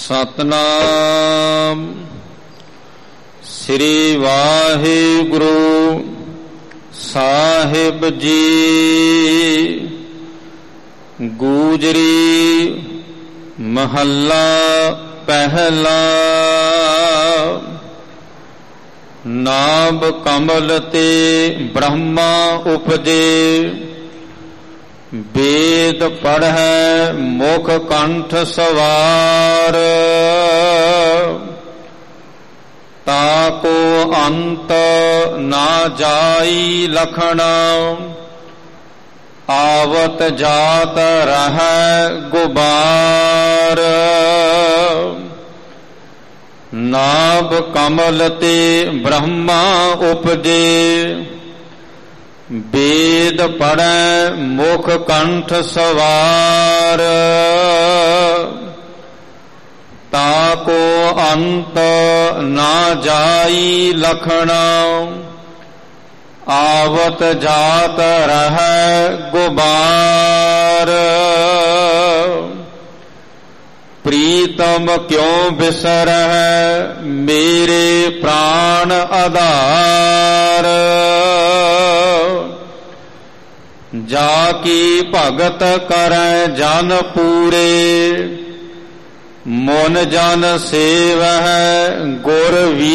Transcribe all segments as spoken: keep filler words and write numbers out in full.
ਸਤਨਾਮ ਸ੍ਰੀ ਵਾਹਿਗੁਰੂ ਸਾਹਿਬ ਜੀ। ਗੂਜਰੀ ਮਹੱਲਾ ਪਹਿਲਾ। ਨਾਭ ਕਮਲ ਤੇ ਬ੍ਰਹਮਾ ਉਪਜੇ, ਵੇਦ ਪੜ੍ਹੈ ਮੁਖ ਕੰਠ ਸਵਾਰ। ਤਾਕੋ ਅੰਤ ਨਾ ਜਾਈ ਲਖਣਾ, ਆਵਤ ਜਾਤ ਰਹੈ ਗੁਬਾਰ। ਨਾਭ ਕਮਲ ਤੇ ਬ੍ਰਹਮਾ ਉਪਜੇ, ਵੇਦ ਪੜ੍ਹੈ ਮੁਖ ਕੰਠ ਸਵਾਰ। ਤਾਕੋ ਅੰਤ ਨਾ ਜਾਈ ਲਖਣਾ, ਆਵਤ ਜਾਤ ਰਹੈ ਗੁਬਾਰ। ਪ੍ਰੀਤਮ ਕਿਉ ਬਿਸਰਹਿ ਮੇਰੇ ਪ੍ਰਾਣ ਆਧਾਰ। ਜਾ ਕੀ ਭਗਤ ਕਰੈ ਜਨ ਪੂਰੇ, ਮਨ ਜਨ ਸੇਵਹਿ ਗੁਰ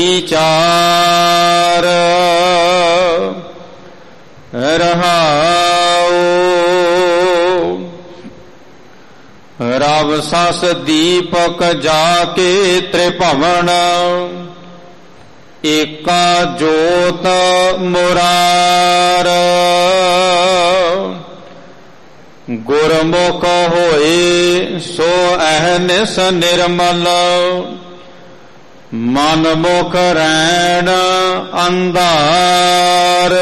ਵਿਚਾਰ। ਰਹਾਉ ਰਵ ਸਸ ਦੀਪਕ ਜਾ ਕੇ ਤ੍ਰਿਭਵਨ, ਏਕਾ ਜੋਤ ਮੁਰਾਰ। ਗੁਰਮੁਖ ਹੋਏ ਸੋ ਅਹਨਿਸ ਨਿਰਮਲ, ਮਨ ਮੁਖ ਰੈਣ ਅੰਧਾਰ।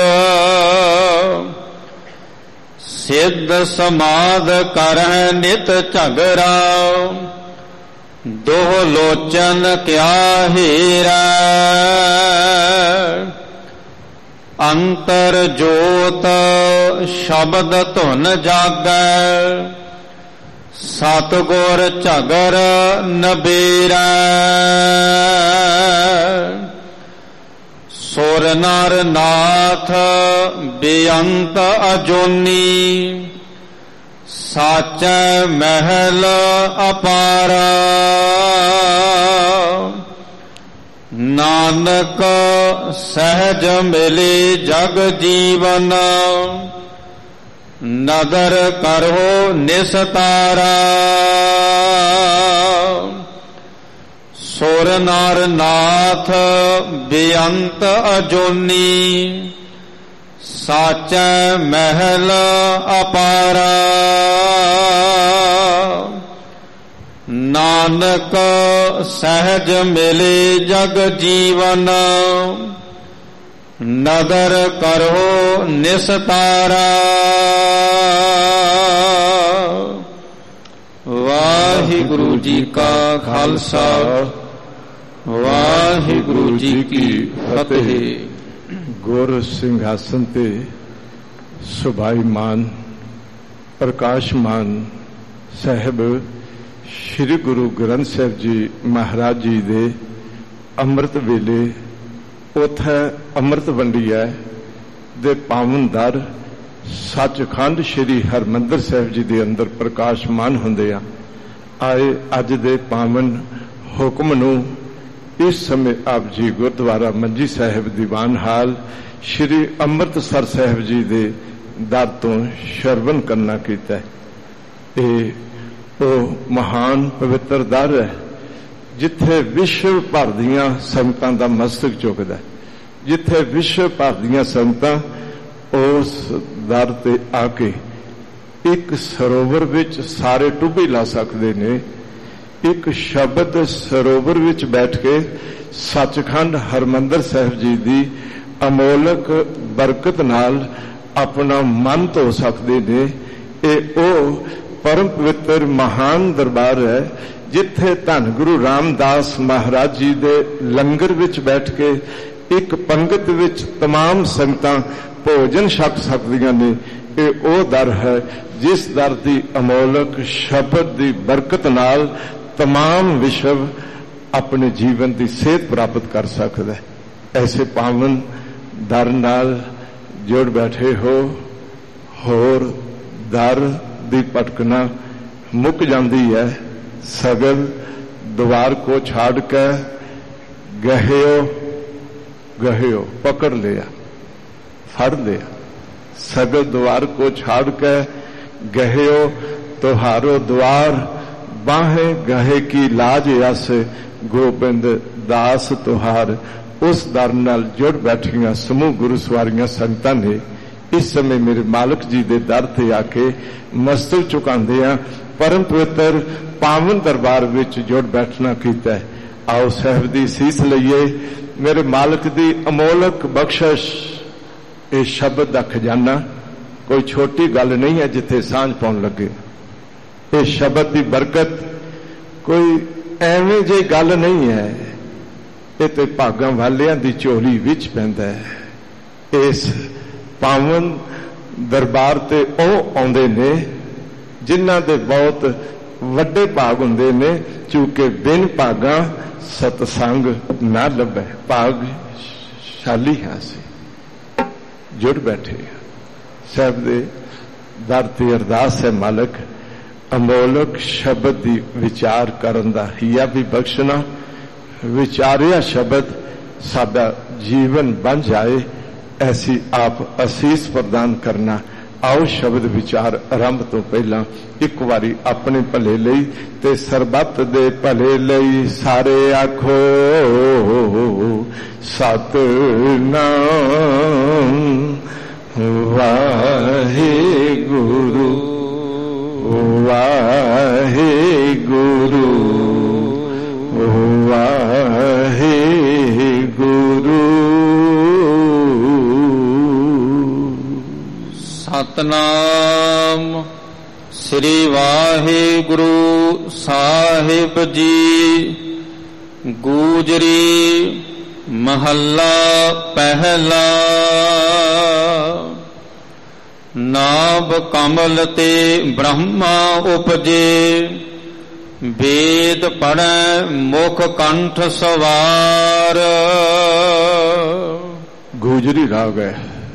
ਸਿੱਧ ਸਮਾਧ ਕਰਹਿ ਨਿਤ ਝਗਰਾ, ਦੋਹ ਲੋਚਨ ਕਿਆ ਹੀਰਾ। ਅੰਤਰ ਜੋਤ ਸ਼ਬਦ ਧੁਨ ਜਾਗੈ, ਸਤਿਗੁਰ ਝਗਰ ਨਬੇਰਾ। ਸੁਰ ਨਰ ਨਾਥ ਬੇਅੰਤ ਅਜੋਨੀ, ਸਾਚੈ ਮਹਿਲ ਅਪਾਰਾ। ਨਾਨਕ ਸਹਿਜ ਮਿਲੇ ਜਗ ਜੀਵਨ, ਨਦਰ ਕਰੋ ਨਿਸਤਾਰਾ। ਸੁਰ ਨਰ ਨਾਥ ਬੇਅੰਤ ਅਜੋਨੀ, ਸਾਚੈ ਮਹਿਲ ਅਪਾਰਾ। ਨਾਨਕ ਸਹਿਜ ਮਿਲੇ ਜਗ ਜੀਵਨ, ਨਦਰ ਕਰੋ ਨਿਸਤਾਰਾ। ਵਾਹਿਗੁਰੂ ਜੀ ਕਾ ਖਾਲਸਾ, ਵਾਹਿਗੁਰੂ ਜੀ ਕੀ ਫਤਿਹ। ਗੁਰ ਸਿੰਘਾਸਨ ਤੇ ਸੁਭਾਈਮਾਨ ਪ੍ਰਕਾਸ਼ਮਾਨ ਸਾਹਿਬ ਸ਼੍ਰੀ ਗੁਰੂ ਗ੍ਰੰਥ ਸਾਹਿਬ ਜੀ ਮਹਾਰਾਜ ਜੀ ਦੇ ਅੰਮ੍ਰਿਤ ਵੇਲੇ ਉੱਥੇ ਅੰਮ੍ਰਿਤ ਵੰਡੀਐ ਦੇ ਪਾਵਨ ਦਰ ਸੱਚਖੰਡ ਸ਼੍ਰੀ ਹਰਿਮੰਦਰ ਸਾਹਿਬ ਜੀ ਦੇ ਅੰਦਰ ਪ੍ਰਕਾਸ਼ਮਾਨ ਹੁੰਦੇ ਆ। ਆਏ ਅੱਜ ਦੇ ਪਾਵਨ ਹੁਕਮ ਨੂੰ ਇਸ ਸਮੇਂ ਆਪ ਜੀ ਗੁਰਦੁਆਰਾ ਮੰਜੀ ਸਾਹਿਬ ਦੀਵਾਨ ਹਾਲ ਸ਼੍ਰੀ ਅੰਮ੍ਰਿਤਸਰ ਸਾਹਿਬ ਜੀ ਦੇ ਦਰ ਤੋਂ ਸ਼ਰਵਨ ਕਰਨਾ ਕੀਤਾ ਹੈ। ਇਹ ਉਹ ਮਹਾਨ ਪਵਿੱਤਰ ਦਰ ਹੈ ਜਿੱਥੇ ਵਿਸ਼ਵ ਭਰ ਦੀਆਂ ਸੰਗਤਾਂ ਦਾ ਮਸਤਕ ਝੁਕਦਾ, ਜਿੱਥੇ ਵਿਸ਼ਵ ਭਰ ਦੀਆਂ ਸੰਗਤਾਂ ਉਸ ਦਰ ਤੇ ਆ ਕੇ ਇੱਕ ਸਰੋਵਰ ਵਿੱਚ ਸਾਰੇ ਟੁੱਬੇ ਲਾ ਸਕਦੇ ਨੇ। ਇੱਕ ਸ਼ਬਦ ਸਰੋਵਰ ਵਿੱਚ ਬੈਠ ਕੇ ਸੱਚਖੰਡ ਹਰਿਮੰਦਰ ਸਾਹਿਬ ਜੀ ਦੀ ਅਮੋਲਕ ਬਰਕਤ ਨਾਲ ਆਪਣਾ ਮਨ ਧੋ ਸਕਦੇ ਨੇ। ਇਹ ਉਹ ਪਰਮ ਪਵਿੱਤਰ ਮਹਾਨ ਦਰਬਾਰ ਹੈ ਜਿੱਥੇ ਧੰਨ ਗੁਰੂ ਰਾਮਦਾਸ ਮਹਾਰਾਜ ਜੀ ਦੇ ਲੰਗਰ ਵਿੱਚ ਬੈਠ ਕੇ ਇੱਕ ਪੰਗਤ ਵਿੱਚ तमाम ਸੰਗਤਾਂ ਭੋਜਨ ਛਕ ਸਕਦੀਆਂ ਨੇ। ਇਹ ਉਹ ਦਰ ਹੈ ਜਿਸ ਦਰ ਦੀ ਅਮੋਲਕ ਸ਼ਬਦ ਦੀ ਬਰਕਤ ਨਾਲ तमाम विश्व अपने जीवन की सेहत प्राप्त कर सकता है। ऐसे पावन दर नाल जुड़ बैठे हो, होर दर दी भटकना मुक जाती है। सगल द्वार को छाड़ के गहियो गहियो पकड़ लिया, फड़ लिया। सगल द्वार को छाड़ के गहियो तुहारो द्वार, बाहें गहे की लाज यस गोबिंद दास तुहार। उस दर नाल जुड़ बैठिया समूह गुरु सवारियां संगतां ने इस समय मेरे मालिक जी दे दर ते आके मस्तक झुकांदियां परम पवित्र पावन दरबार विच जुड़ बैठना कीता है। आओ साहब दी सीस लईए। मेरे मालिक दी अमोलक बख्शिश, ये शब्द दा खजाना कोई छोटी गल नहीं है जिथे सांझ पाउण लगे। ये शब्द दी बरकत कोई एवें जी गल नहीं है, ये तो भागां वालियां दी झोली विच पैंदा है। इस पावन दरबार ते ओ आउंदे ने जिन्हां दे बहुत वड्डे भाग हुंदे ने, चूंकि बिन भागां सतसंग ना लभे। भागशाली हां असीं जुड़ बैठे साहब दे दर ते अरदास है मालक अमोलक शब्द दी विचार करन दा हिया भी बख्शना। विचारिया शब्द साडा जीवन बन जाए, ऐसी आप असीस प्रदान करना। आओ शब्द विचार आरंभ तो पहला एक बारी अपने भले लई ते सरबत दे भले लई सारे आखो सतनाम वाहे गुरु वाहे गुरु वाहे गुरु। सतनाम श्री वाहे गुरु साहिब जी। गूजरी महला पहला। नाभ कमल ते ब्रह्मा उपजे, वेद पढ़ै मुख कंठ सवार। गूजरी राग है।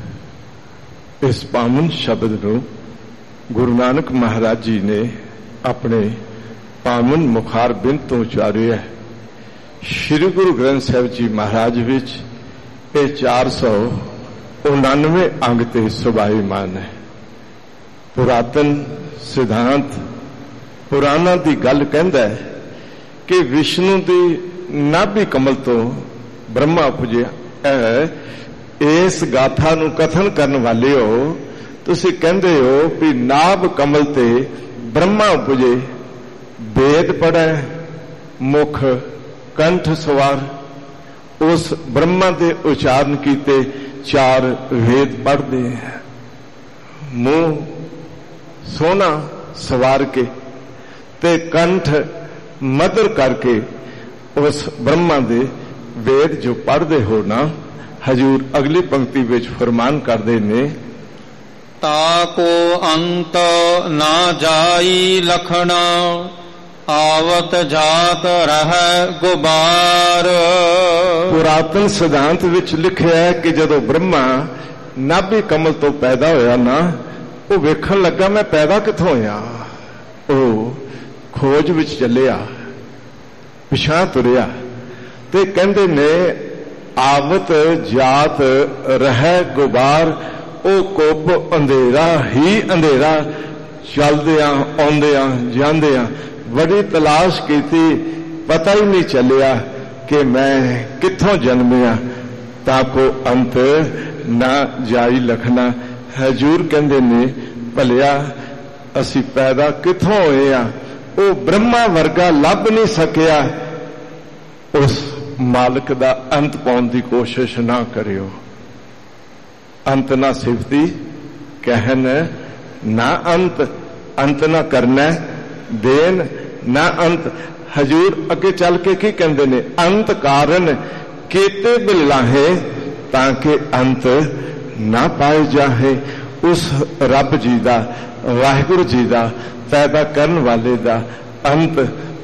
इस पावन शब्द को गुरु नानक महाराज जी ने अपने पावन मुखार बिंद तो उचारिया है। श्री गुरु ग्रंथ साहिब जी महाराज विच ये चार सौ उनानवे अंग ते सुभाईमान है। पुरातन सिद्धांत पुराना दी गल कहंदा है कि विष्णु दी नाभि कमल तो ब्रह्मा उपजिया है। इस गाथा नू कथन करने वाले हो तुसी कहंदे हो भी नाभ कमल ते ब्रह्मा उपजे, वेद पढ़े मुख कंठ सवार। उस ब्रह्मा दे उच्चारण कीते चार वेद पढ़दे हैं, मुंह सोना सवार के ते कंठ मदर करके उस ब्रह्मा दे वेद जो पढ़दे हो ना। हजूर अगली पंक्ति विच फरमान करदे ने ताको अंत ना जाई लखना, आवत जात रह गुबार। पुरातन सिद्धांत विच लिखिया है कि जदों ब्रह्मा नाभि कमल तो पैदा होया ना, वो वेखण लगा मैं पैदा किथों होया। वो खोज विच चलिया, पिछां तुरिया ते कहंदे ने आवत जात रह गुबार। ओ कुब अंधेरा ही अंधेरा, चलदियां आउंदियां जांदियां बड़ी तलाश की थी, पता ही नहीं चलिया कि मैं कित्थों जन्मिया। ताको अंत ना जाई लखना। हजूर कहंदे ने भलिया असी पैदा कित्थों होए आ। वो ब्रह्मा वर्गा लभ नहीं सकिया। उस मालिक दा अंत पाउण दी कोशिश ना करियो। अंत ना सिफती कहन ना अंत, अंत ना करना देन ना अंत। हजूर अगे चल के की कहंदे ने अंत कारण केते बिलाहे ताकि अंत ना पाए जाए। उस रब जी दा वाहिगुरु जी दा पैदा करन वाले दा अंत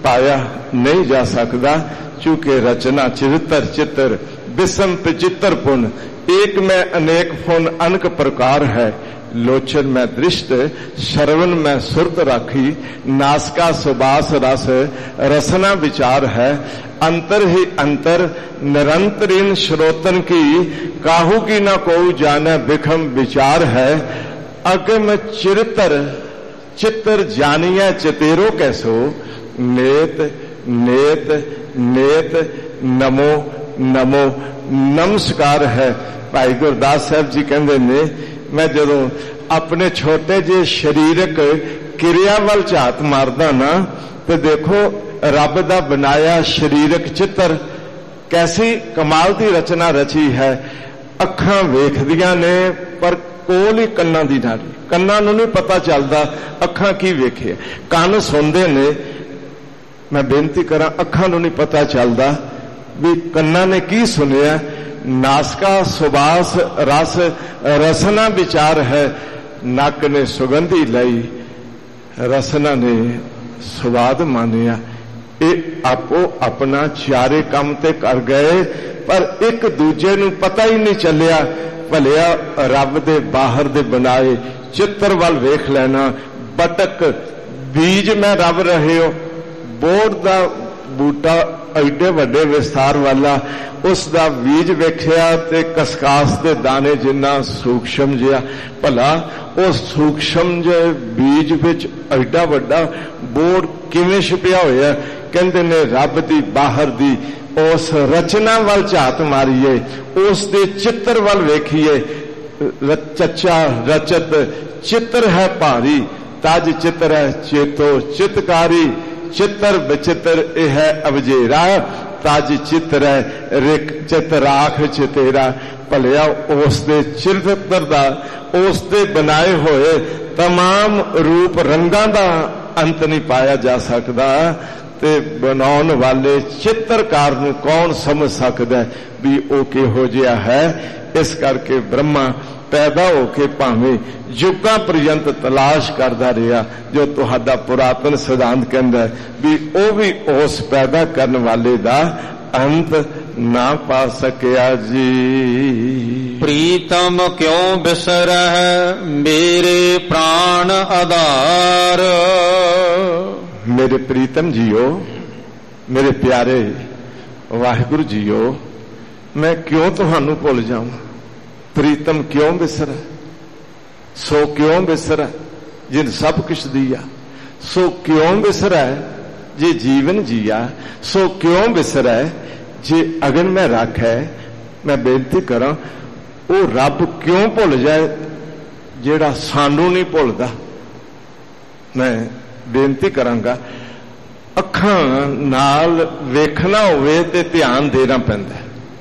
पाया नहीं जा सकता, चूंकि रचना चिरतर चित्र विषम विचित्र पुन, एक में अनेक फुन अनक प्रकार है। लोचन में दृष्ट श्रवण में सुरत राखी, नासका सुबास रस रसना विचार है। अंतर ही अंतर निरंतरीन श्रोतन की, काहू की न कोई जाने विखम विचार है। अगम चिरतर चित्र जानिया चितेरो कैसो, नेत नेत नेत नमो नमो नमस्कार है। भाई गुरदास साहब जी कहते ने, मैं जदों अपने छोटे जे शरीरक किरिया वल झात मारदा ना, तो देखो रब दा बनाया शरीरक चित्र कैसी कमाल दी रचना रची है। अखां वेखदियां ने पर कोल ही कन्नां दी नाल, कन्नां नूं नहीं पता चलदा अखां की वेखे, कान सुनदे ने। मैं बेनती करा, अखां नूं नहीं पता चलदा भी कन्नां ने की सुनिया। नासका सुबास रस रसना विचार है। नक ने सुगंधी लाई, रसना ने स्वाद मानिया। ये आपो अपना चारे काम ते कर गए, पर एक दूजे नूं पता ही नहीं चलिया। भलिया रब दे बाहर दे बनाए चित्र वाल वेख लेना। बटक बीज में रब रहे हो, बोर दा बूटा एडे वड्डे विस्तार वाला, उसका बीज वेख्या ते कसकास दे दाने जिन्ना सूक्ष्म जिहा। भला उस सूक्ष्म जे बीज विच एडा वड्डा बोर किवें छुपिया होया। कहंदे ने रब दी बाहर दी उस रचना वाल झात मारीए, उस दे चित्र वाल वेखीए। चचा रचत चित्र है भारी, तज चित्र है चेतो चितकारी। चित्र विचित्र यह है अवजेरा, तज चित्र है रिक चित राख चितेरा। भलिया उस दे चित्र दा, उस दे बनाए होए तमाम रूप रंगां दा अंत नहीं पाया जा सकता। ते बनाउण वाले चित्रकार नूं कौन समझ सकदा है भी वो किहो जिहा है। इस करके ब्रह्मा पैदा होके भावें युगां पर्यंत तलाश करदा रहा, जो तुहाडा पुरातन सिद्धांत कहंदा भी वो भी उस पैदा करने वाले दा अंत ना पा सकिया जी। प्रीतम क्यों बिसरह मेरे प्राण आधार। मेरे प्रीतम जियो, मेरे प्यारे वाहिगुरु जियो, मैं क्यों तुहानू भुल जाऊं। प्रीतम क्यों बिसरा, सो क्यों बिसरा जिन सब कुछ दिया। सो क्यों बिसरा जे जीवन जिया। सो क्यों बिसरा जे अगन में रख है। मैं बेनती करा, वो रब क्यों भुल जाए जेड़ा सानू नहीं भुलदा। मैं बेनती करांगा, अखां नाल वेखना होवे ते ध्यान देना पैंदा।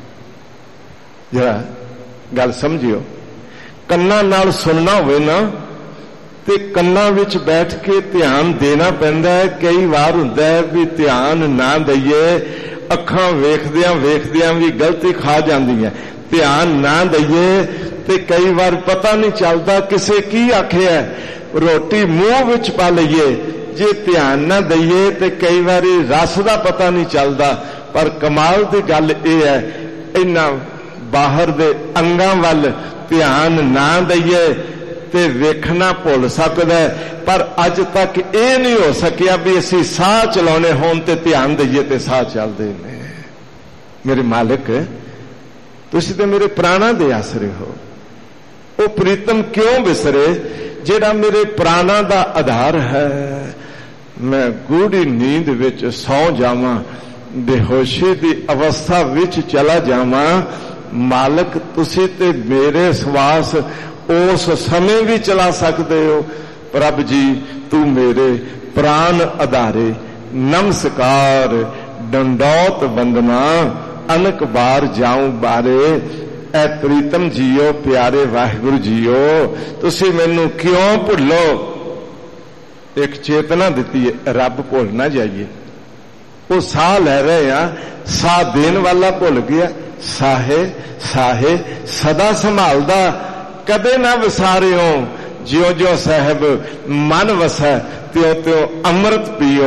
जरा गल समझियो, कन्ना नाल सुनना होवे ना ते कन्ना विच बैठ के ध्यान देना पैंदा है। कई बार हुंदा है भी ध्यान ना दईए, अखां वेखदियां वेखदियां भी गलती खा जांदियां। ध्यान ना दईए ते कई बार पता नहीं चलता किसे की आखिया। रोटी मुंह विच पा लईए, जे ध्यान ना दईए ते कई बारी रस दा पता नहीं चलता। पर कमाल दी गल यह है, इन्ना बाहर दे अंगां वल ध्यान ना दईए ते वेखना भुल सकदा है। पर अज तक यह नहीं हो सकिया भी असीं साह चलाने होण ते ध्यान दईए ते साह चलदे ने। मेरे मालिक, तुसीं ते मेरे प्राणां दे आसरे हो। वो प्रीतम क्यों बिसरे जेड़ा मेरे प्राणां दा आधार है। मैं गूढ़ी नींद विच सौ जावां, बेहोशी दी अवस्था विच चला जावां। मालक, तुसी ते मेरे श्वास उस समय भी चला सकते हो। प्रभ जी, तू मेरे प्राण आधारे। नमस्कार दंडौत वंदना, अनक बार जाऊं बारे। ऐ प्रीतम जियो, प्यारे वाहिगुरु जियो, तुसी मैनू क्यों भुलो। एक चेतना दी है, रब भुल ना जाइए। वो साह लै रहे हैं, साह देन वाला भुल गया। साहे साहे सदा संभालदा, कदे ना विसारियो। ज्यो ज्यो साहब मन वसै, त्यों त्यों अमृत पियो।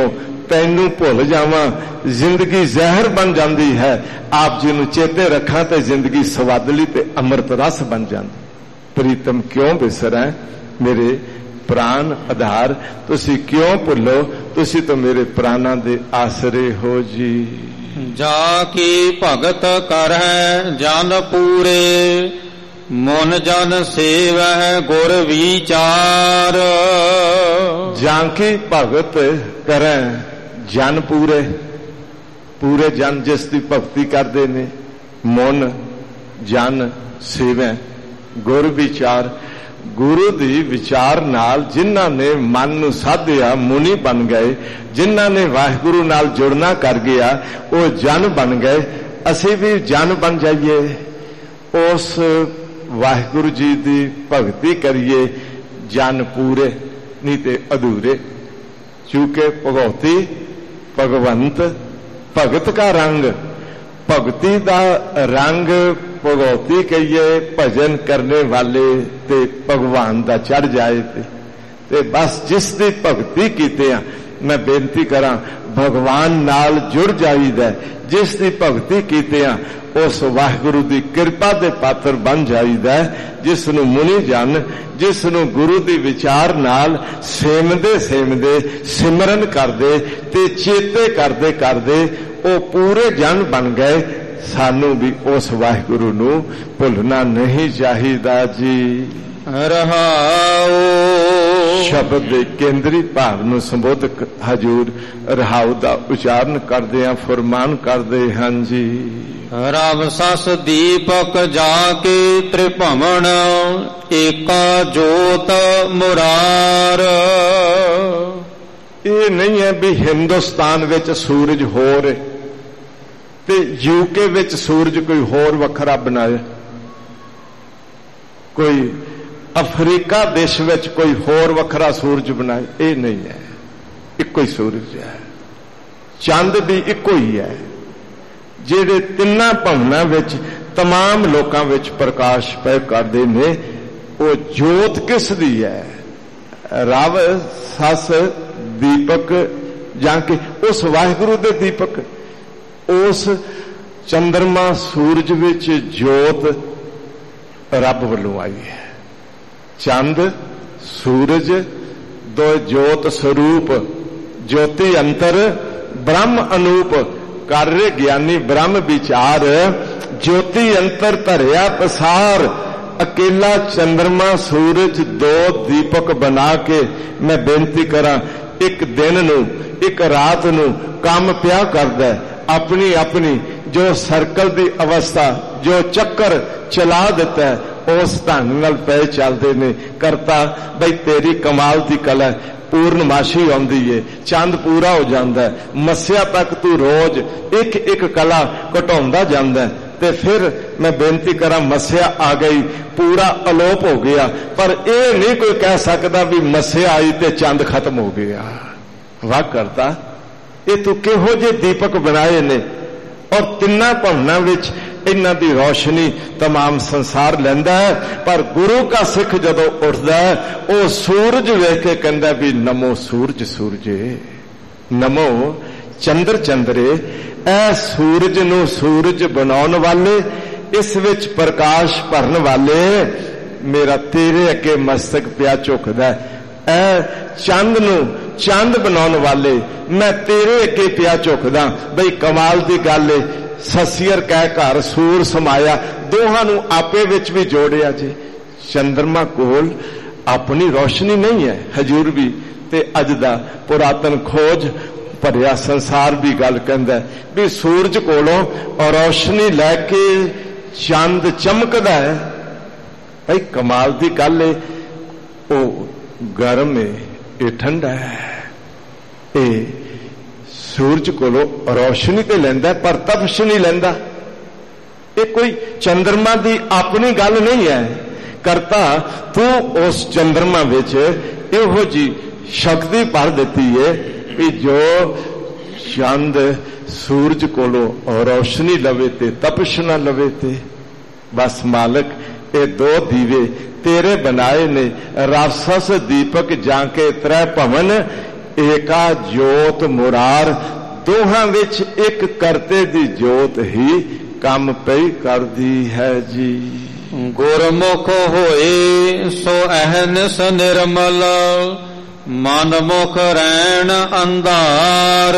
तैनू भुल जावां जिंदगी जहर बन जाती है। आप जी नूं चेते रखां ते जिंदगी सवादली ते अमृत रस बन जाती। प्रीतम क्यों बिसरै मेरे प्राण आधार, तुसी क्यों भुलो, तुसी तो मेरे प्राणा दे आसरे हो जी। जाकी भगत करै जन पूरे, मन जन सेवै गुर विचार। जाकी भगत करै जन पूरे, पूरे जन जिसकी भगती करते ने, मन जन सेवै गुर विचार। गुरु दी विचार नाल जिन्हां ने मन नूं साधिया मुनि बन गए, जिन्हां ने वाहिगुरु नाल जुड़ना कर गया वो जन बन गए। असीं भी जन बन जाइए, उस वाहिगुरु जी दी भगती करिए, जन पूरे नहीं ते अधूरे। चूंकि भगवती भगवंत भगत का रंग, भगती दा रंग भगवती कहिए, भजन करने वाले ते भगवान दा चढ़ जाए ते, ते बस जिस दी भगती कीते आ, मैं बेनती करा भगवान नाल जुड़ जाईदा। जिस दी भगती कीते आ उस वाहिगुरु दी कृपा दे पात्र बन जाईदा। जिस नूं मुनि जन, जिस नूं गुरु दी विचार नाल सेमदे सेमदे सिमरन करदे ते चेते करदे करदे ओ पूरे जन बन गए। सानू भी उस वाहिगुरु नूं भुलना नहीं चाहिदा जी। रहाओ शब्द दे केंद्री भाव नूं संबोधक हजूर रहाऊ दा उचारण करदे आ फरमान करदे हैं जी। रब सस दीपक जाके त्रिभवन, एका जोत मुरार। ये नहीं है भी हिंदुस्तान विच सूरज होर ते यूके विच सूरज कोई होर वखरा बनाया, कोई अफ्रीका देश विच कोई होर वखरा सूरज बनाए, ये नहीं है। इको ही सूरज है, चंद भी इको ही है। जेड़े तिन्ना भवनां विच तमाम लोकां विच प्रकाश पै करदे ने, वो जोत किस दी है? रब सस दीपक जाके उस वाहिगुरु दे दीपक, उस चंद्रमा सूरज विच जोत रब वल्लों आई है। चंद सूरज दो जोत स्वरूप, ज्योति अंतर ब्रह्म अनूप। कर रे ज्ञानी ब्रह्म विचार, ज्योति अंतर धरिया पसार। अकेला चंद्रमा सूरज दो दीपक बना के मैं बेनती करा, एक दिन नू एक रात नू काम पिया करदा है। अपनी अपनी जो सर्कल दी अवस्था, जो चक्कर चला देता है, उस ढंग नाल पे चलते ने। करता बई तेरी कमाल दी कला, पूर्णमाशी आउंदी है, चंद पूरा हो जाता है, मस्या तक तू रोज एक एक कला घटाउंदा जांदा है। ते फिर मैं बेनती करा मस्या आ गई, पूरा अलोप हो गया। पर यह नहीं कोई कह सकता भी मस्या आई ते चंद खत्म हो गया। वाह करता ये तू किहो जे दीपक बनाए ने, और तिन्ना भवनां विच इन्हां दी रोशनी तमाम संसार लैंदा है। पर गुरु का सिख जदों उठदा है, वो सूरज वेख के कहंदा भी नमो सूरज सूरजे, नमो चंद्र चंद्रे। ऐ सूरज नूं सूरज बनाउण वाले, इस विच प्रकाश भरन वाले, मेरा तेरे अगे मस्तक पिया झुकदा है। ऐ चंद नूं चंद बनाउण वाले, मैं तेरे अगे पिया झुकदा। बई कमाल दी गल है, ससियर कह घर सूर समाया, दोहां नूं आपे विच भी जोड़िया जी। चंद्रमा कोल अपनी रोशनी नहीं है, हजूर भी ते अज दा पुरातन खोज भरिया संसार भी गल कहंदा भी सूरज कोलों रोशनी लैके चंद चमकदा है। भाई कमाल दी गल है, ओ गर्म है, ये ठंडा है। ये सूरज कोलों रोशनी तो लैंदा पर तपश नहीं लैंदा। ये कोई चंद्रमा दी अपनी गल नहीं है। करता तू उस चंद्रमा विच इहो जी शक्ति भर देती है कि जो चंद सूरज कोलों रोशनी लवे ते तपश ना लवे ते। बस मालक ये दो दीवे तेरे बनाए ने, रासस दीपक जाके त्रै भवन, ਏਕਾ ਜੋਤ ਮੁਰਾਰ, ਦੋਹਾਂ ਵਿੱਚ ਇੱਕ ਕਰਤੇ ਦੀ ਜੋਤ ਹੀ ਕੰਮ ਪਈ ਕਰਦੀ ਹੈ ਜੀ। ਗੁਰਮੁਖ ਹੋਏ ਸੋ ਅਹਨਿਸ ਨਿਰਮਲ, ਮਨਮੁਖ ਰਹਿਣ ਅੰਧਾਰ।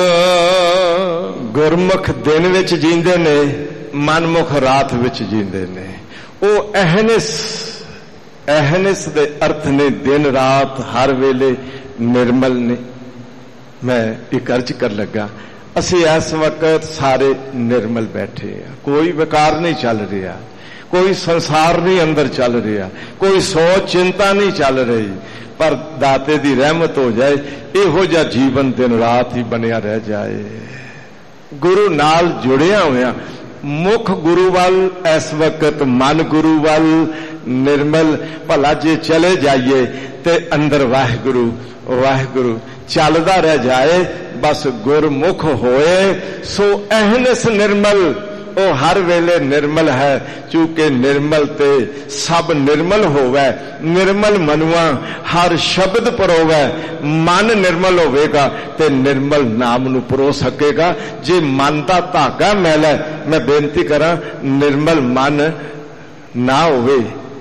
ਗੁਰਮੁਖ ਦਿਨ ਵਿੱਚ ਜੀਂਦੇ ਨੇ, ਮਨਮੁਖ ਰਾਤ ਵਿੱਚ ਜੀਂਦੇ ਨੇ। ਉਹ ਅਹਨਿਸ, ਅਹਨਿਸ ਦੇ ਅਰਥ ਨੇ ਦਿਨ ਰਾਤ ਹਰ ਵੇਲੇ ਨਿਰਮਲ ਨੇ। ਮੈਂ ਇੱਕ ਅਰਜ਼ ਕਰ ਲੱਗਾ, ਅਸੀਂ ਇਸ ਵਕਤ ਸਾਰੇ ਨਿਰਮਲ ਬੈਠੇ ਆ, ਕੋਈ ਵਿਕਾਰ ਨਹੀਂ ਚੱਲ ਰਿਹਾ, ਕੋਈ ਸੰਸਾਰ ਨਹੀਂ ਅੰਦਰ ਚੱਲ ਰਿਹਾ, ਕੋਈ ਸੋਚ ਚਿੰਤਾ ਨਹੀਂ ਚੱਲ ਰਹੀ, ਪਰ ਦਾਤੇ ਦੀ ਰਹਿਮਤ ਹੋ ਜਾਏ, ਇਹੋ ਜਿਹਾ ਜੀਵਨ ਦਿਨ ਰਾਤ ਹੀ ਬਣਿਆ ਰਹਿ ਜਾਏ। ਗੁਰੂ ਨਾਲ ਜੁੜਿਆ ਹੋਇਆ, ਮੁੱਖ ਗੁਰੂ ਵੱਲ ਇਸ ਵਕਤ, ਮਨ ਗੁਰੂ ਵੱਲ ਨਿਰਮਲ। ਭਲਾ ਜੇ ਚਲੇ ਜਾਈਏ ਤੇ ਅੰਦਰ ਵਾਹਿਗੁਰੂ ਵਾਹਿਗੁਰੂ ਚੱਲਦਾ ਰਹਿ ਜਾਏ। ਬਸ ਗੁਰਮੁਖ ਹੋਏ ਸੋ ਅਹਨਿਸ ਨਿਰਮਲ, ਉਹ ਹਰ ਵੇਲੇ ਨਿਰਮਲ ਹੈ। ਚੂੰਕਿ ਨਿਰਮਲ ਤੇ ਸਭ ਨਿਰਮਲ ਹੋਵੇ, ਨਿਰਮਲ ਮਨੁਆ ਹਰ ਸ਼ਬਦ ਪਰੋਵੇ। ਮਨ ਨਿਰਮਲ ਹੋਵੇਗਾ ਤੇ ਨਿਰਮਲ ਨਾਮ ਨੂੰ ਪਰੋ ਸਕੇਗਾ। ਜੇ ਮਨ ਦਾ ਧਾਗਾ ਮੈਲਾ, ਮੈਂ ਬੇਨਤੀ ਕਰਾਂ, ਨਿਰਮਲ ਮਨ ਨਾ ਹੋਵੇ,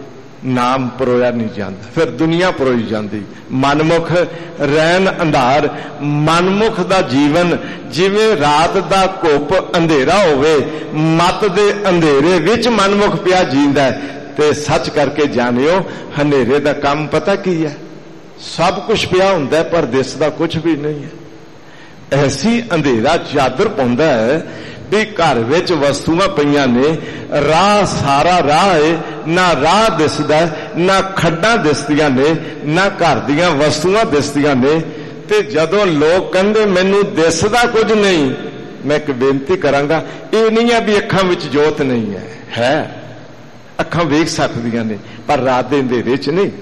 ਨਾਮ ਪਰੋਇਆ ਨਹੀਂ ਜਾਂਦਾ, ਫਿਰ ਦੁਨੀਆ ਪਰੋਈ ਜਾਂਦੀ। ਮਨਮੁਖ ਰਹਿਣ ਅੰਧਾਰ, ਮਨਮੁਖ ਦਾ ਜੀਵਨ ਜਿਵੇਂ ਰਾਤ ਦਾ ਘੁੱਪ ਅੰਧੇਰਾ ਹੋਵੇ, ਮਤ ਦੇ ਅੰਧੇਰੇ ਵਿੱਚ ਮਨਮੁਖ ਪਿਆ ਜੀਂਦਾ। ਤੇ ਸੱਚ ਕਰਕੇ ਜਾਣਿਓ, ਹਨੇਰੇ ਦਾ ਕੰਮ ਪਤਾ ਕੀ ਹੈ? ਸਭ ਕੁਝ ਪਿਆ ਹੁੰਦਾ ਪਰ ਦਿਸਦਾ ਕੁਝ ਵੀ ਨਹੀਂ ਹੈ। ਐਸੀ ਅੰਧੇਰਾ ਚਾਦਰ ਪਾਉਂਦਾ ਹੈ ਵੀ ਘਰ ਵਿੱਚ ਵਸਤੂਆਂ ਪਈਆਂ ਨੇ, ਰਾਹ ਸਾਰਾ ਰਾਹ ਹੈ, ਨਾ ਰਾਹ ਦਿਸਦਾ, ਨਾ ਖੱਡਾਂ ਦਿਸਦੀਆਂ ਨੇ, ਨਾ ਘਰ ਦੀਆਂ ਵਸਤੂਆਂ ਦਿਸਦੀਆਂ ਨੇ। ਤੇ ਜਦੋਂ ਲੋਕ ਕਹਿੰਦੇ ਮੈਨੂੰ ਦਿਸਦਾ ਕੁਝ ਨਹੀਂ, ਮੈਂ ਇੱਕ ਬੇਨਤੀ ਕਰਾਂਗਾ, ਇਹ ਨਹੀਂ ਹੈ ਵੀ ਅੱਖਾਂ ਵਿੱਚ ਜੋਤ ਨਹੀਂ ਹੈ, ਹੈ, ਅੱਖਾਂ ਵੇਖ ਸਕਦੀਆਂ ਨੇ, ਪਰ ਰਾਤ ਦੇ ਅੰਧੇਰੇ 'ਚ ਨਹੀਂ।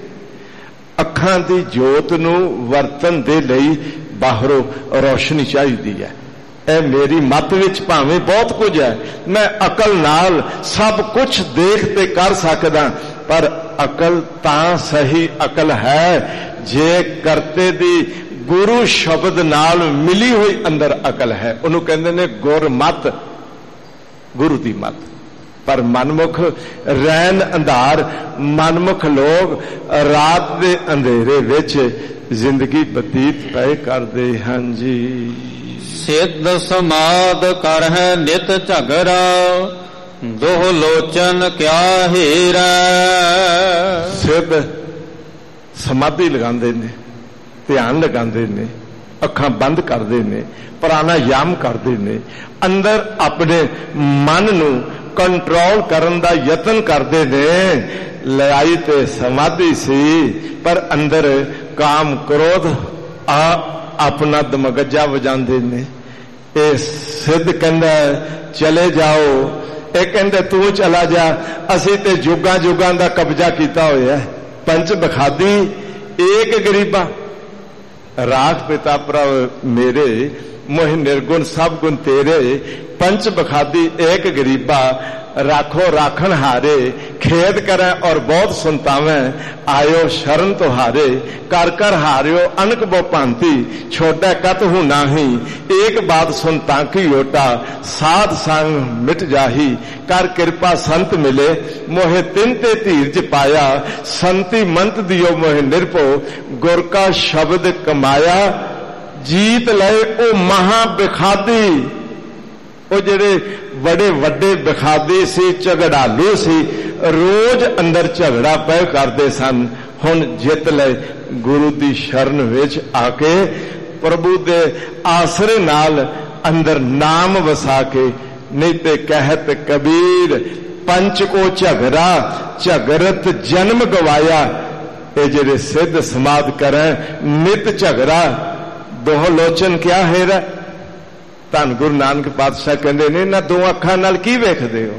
ਅੱਖਾਂ ਦੀ ਜੋਤ ਨੂੰ ਵਰਤਣ ਦੇ ਲਈ ਬਾਹਰੋਂ ਰੌਸ਼ਨੀ ਚਾਹੀਦੀ ਹੈ। ਇਹ ਮੇਰੀ ਮੱਤ ਵਿੱਚ ਭਾਵੇਂ ਬਹੁਤ ਕੁਝ ਹੈ, ਮੈਂ ਅਕਲ ਨਾਲ ਸਭ ਕੁਝ ਦੇਖ ਤੇ ਕਰ ਸਕਦਾ, ਪਰ ਅਕਲ ਤਾਂ ਸਹੀ ਅਕਲ ਹੈ ਜੇ ਕਰਤੇ ਦੀ ਗੁਰੂ ਸ਼ਬਦ ਨਾਲ ਮਿਲੀ ਹੋਈ ਅੰਦਰ ਅਕਲ ਹੈ। ਉਹਨੂੰ ਕਹਿੰਦੇ ਨੇ ਗੁਰਮਤ, ਗੁਰੂ ਦੀ ਮਤ। ਪਰ ਮਨਮੁਖ ਰਹਿਣ ਅੰਧਾਰ, ਮਨਮੁਖ ਲੋਕ ਰਾਤ ਦੇ ਅੰਧੇਰੇ ਵਿੱਚ ਜ਼ਿੰਦਗੀ ਬਤੀਤ ਪਏ ਕਰਦੇ ਹਨ ਜੀ। ਸਿੱਧ ਸਮਾਦ ਕਰ ਹੈ ਨਿਤ ਝਗੜਾ, ਦੋਹ ਲੋਚਨ ਕਿਆ ਹੀਰਾ। ਸਿੱਧ ਸਮਾਧੀ ਲਗਾਉਂਦੇ ਨੇ, ਧਿਆਨ ਲਗਾਉਂਦੇ ਨੇ, ਅੱਖਾਂ ਬੰਦ ਕਰਦੇ ਨੇ, ਪ੍ਰਾਣਾਯਾਮ ਕਰਦੇ ਨੇ, ਅੰਦਰ ਆਪਣੇ ਮਨ ਨੂੰ ਕੰਟਰੋਲ ਕਰਨ ਦਾ ਯਤਨ ਕਰਦੇ ਨੇ। ਲੜਾਈ ਤੇ ਸਮਾਧੀ ਸੀ, ਪਰ ਅੰਦਰ ਕਾਮ ਕ੍ਰੋਧ ਆ ਆਪਣਾ ਦਮਗੱਜਾ ਵਜਾਉਂਦੇ ਨੇ। ਇਹ ਸਿੱਧ ਕਹਿੰਦਾ ਚਲੇ ਜਾਓ, ਇਹ ਕਹਿੰਦੇ ਤੂੰ ਚਲਾ ਜਾ, ਅਸੀਂ ਤੇ ਜੁਗਾਂ ਜੁਗਾਂ ਦਾ ਕਬਜ਼ਾ ਕੀਤਾ ਹੋਇਆ। ਪੰਚ ਬਖਾਦੀ ਏਕ ਗਰੀਬਾ, ਰਾਖ ਪਿਤਾ ਪ੍ਰਭ ਮੇਰੇ, मोहि निर्गुण सब गुण तेरे। पंच बखादी एक गरीबा, राखो राखन हारे। खेद करे और बहुत सुनतावे, आयो शरण तुहारे। कर कर हारियो अनक बो भांति, छोटा कत हूँ नाही। एक बात सुन ताकि ओटा, साध संग मिट जाही। कर कृपा संत मिले, मोहे तिन ते धीरज पाया। संति मंत दियो मोहे निरभो, गुर का शब्द कमाया। जीत लए ओ महा बिखादी। ਉਹ ਜਿਹੜੇ बड़े ਵੱਡੇ बिखादी सी, ਝਗੜਾਲੂ ਸੀ, रोज अंदर झगड़ा पै करते सन। हुण जित लए गुरु की शरण विच आके, प्रभु दे आसरे नाल अंदर नाम वसा के। नहीं ते कहत कबीर, पंच को झगड़ा झगरत जन्म गवाया। ये जेड़े सिद्ध समाध करें नित झगड़ा, दोह लोचन क्या हेरा। धन गुरु नानक पातशाह कहते ने, ना दो अखां नाल की वेखदे हो।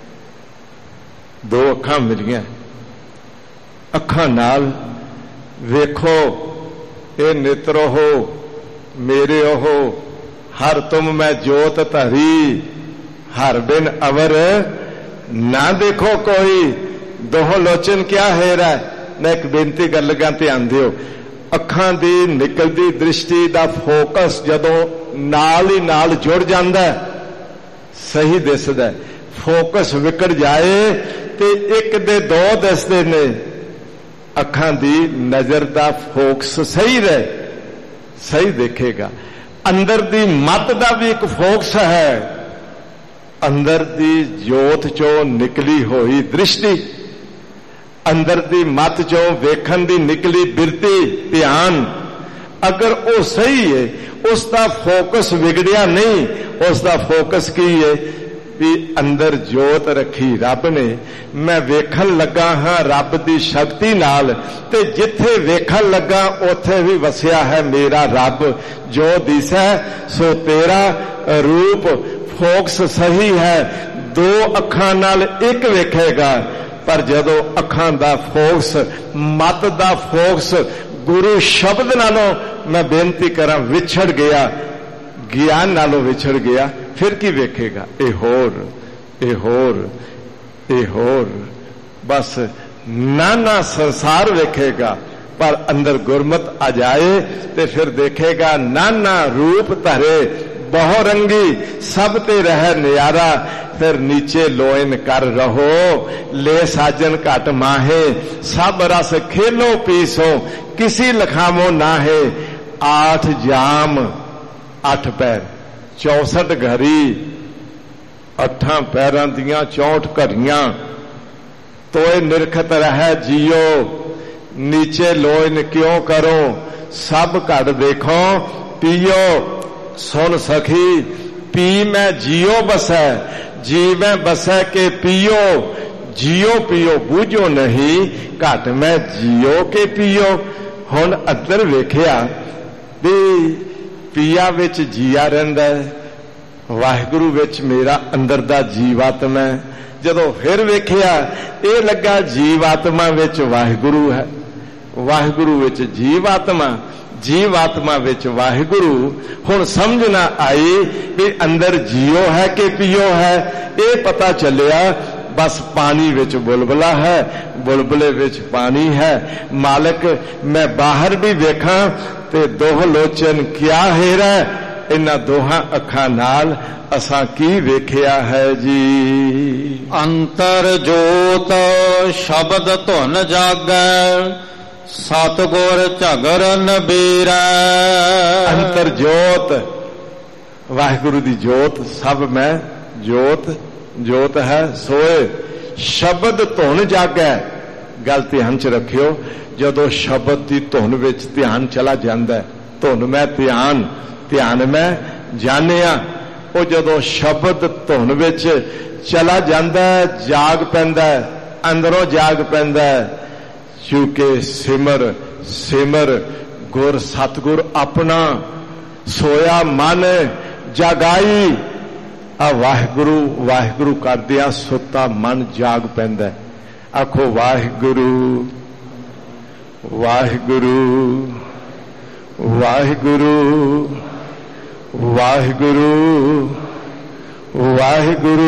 दो अखां मिलियां, अखां नाल वेखो। ए नेत्रो हो मेरे हो, हर तुम मैं जोत धरी। हर बिन अवर ना देखो कोई, दोह लोचन क्या हेरा। मैं एक बेनती कर लगा, ध्यान दियो। ਅੱਖਾਂ ਦੀ ਨਿਕਲਦੀ ਦ੍ਰਿਸ਼ਟੀ ਦਾ ਫੋਕਸ ਜਦੋਂ ਨਾਲ ਹੀ ਨਾਲ ਜੁੜ ਜਾਂਦਾ ਸਹੀ ਦਿਸਦਾ। ਫੋਕਸ ਵਿਗੜ ਜਾਏ ਤੇ ਇੱਕ ਦੇ ਦੋ ਦਿਸਦੇ ਨੇ। ਅੱਖਾਂ ਦੀ ਨਜ਼ਰ ਦਾ ਫੋਕਸ ਸਹੀ ਰਹੇ, ਸਹੀ ਦੇਖੇਗਾ। ਅੰਦਰ ਦੀ ਮੱਤ ਦਾ ਵੀ ਇੱਕ ਫੋਕਸ ਹੈ, ਅੰਦਰ ਦੀ ਜੋਤ ਚੋਂ ਨਿਕਲੀ ਹੋਈ ਦ੍ਰਿਸ਼ਟੀ, ਅੰਦਰ ਦੀ ਮੱਤ ਚੋਂ ਵੇਖਣ ਦੀ ਨਿਕਲੀ ਬਿਰਤੀ, ਧਿਆਨ, ਅਗਰ ਉਹ ਸਹੀ ਹੈ, ਉਸ ਦਾ ਫੋਕਸ ਵਿਗੜਿਆ ਨਹੀਂ। ਉਸ ਦਾ ਫੋਕਸ ਕੀ ਹੈ ਵੀ ਅੰਦਰ ਜੋਤ ਰੱਖੀ ਰੱਬ ਨੇ, ਮੈਂ ਵੇਖਣ ਲੱਗਾ ਹਾਂ ਰੱਬ ਦੀ ਸ਼ਕਤੀ ਨਾਲ, ਤੇ ਜਿੱਥੇ ਵੇਖਣ ਲੱਗਾ ਉੱਥੇ ਵੀ ਵਸਿਆ ਹੈ ਮੇਰਾ ਰੱਬ। ਜੋ ਦਿਸੈ ਸੋ ਤੇਰਾ ਰੂਪ। ਫੋਕਸ ਸਹੀ ਹੈ, ਦੋ ਅੱਖਾਂ ਨਾਲ ਇੱਕ ਵੇਖੇਗਾ, ਪਰ ਜਦੋਂ ਅੱਖਾਂ ਦਾ ਫੋਕਸ, ਮਤ ਦਾ ਫੋਕਸ ਗੁਰੂ ਸ਼ਬਦ ਨਾਲੋਂ ਮੈਂ ਬੇਨਤੀ ਕਰਾਂ ਵਿਛੜ ਗਿਆ, ਗਿਆਨ ਨਾਲੋਂ ਵਿਛੜ ਗਿਆ, ਫਿਰ ਕੀ ਵੇਖੇਗਾ? ਇਹ ਹੋਰ, ਇਹ ਹੋਰ, ਇਹ ਹੋਰ, ਬਸ ਨਾਨਾ ਸੰਸਾਰ ਵੇਖੇਗਾ। ਪਰ ਅੰਦਰ ਗੁਰਮਤ ਆ ਜਾਏ ਤੇ ਫਿਰ ਦੇਖੇਗਾ ਨਾਨਾ ਰੂਪ ਧਰੇ ਬਹੁ ਰੰਗੀ, ਸਭ ਤੇ ਰਹਿ ਨਿਆਰਾ। ਫਿਰ ਨੀਚੇ ਲੋਇਨ ਕਰ ਰਹੋ, ਲੈ ਸਾਜਨ ਘਟ ਮਾਹੇ, ਸਭ ਰਸ ਖੇਲੋ ਪੀਸੋ, किसी लखामो ना है। आठ जाम अठ पैर चौसठ घरी, अठां पैरां दियां चौंठ घड़ियां, तोए निरखत रह जियो, नीचे लोइन क्यों करो, सब घड़ देखो पियो। सुन सखी पी मैं जियो बसै, जी मैं बसै के पियो, जियो पियो बूझो नहीं, घट मैं जियो के पियो। हुण अदर वेखिया भी पिया विच जिया रहिंदा है, वाहिगुरु विच मेरा अंदर दा जीवात्मा है। जदों फिर वेखिया ये लगा जीवात्मा विच वाहिगुरु है, वाहिगुरु विच जीवात्मा, जीवात्मा विच वाहिगुरु। हुण समझ ना आई भी अंदर जियो है कि पियो है। ये पता चलिया बस पानी विच बुलबुला है, बुलबुले विच पानी है। मालिक मैं बाहर भी वेखा ते दोह लोचन क्या हेरा, इन्हां दोहां अखां नाल असां की वेखिया है जी। अंतर जोत शब्द धुन जागै, सतगुर झगरन बीरै। अंतर जोत वाहिगुरु दी जोत, सब मैं जोत, जोत है सोए। शब्द धुन जागै, गल ध्यान च रखियो, जदों शब्द की धुन विच ध्यान चला जांदा, धुन मैं ध्यान, ध्यान मैं जानिया, वो जदों शब्द धुन विच चला जांदा जाग पैंदा, अंदरों जाग पैंदा। चूंकि सिमर सिमर गुर सतगुर अपना, सोया मन जगाई। आ वाहिगुरु वाहिगुरु करदिया सुता मन जाग पैंदा। आखो वाहिगुरु वाहिगुरु वाहिगुरु वाहिगुरु वाहिगुरु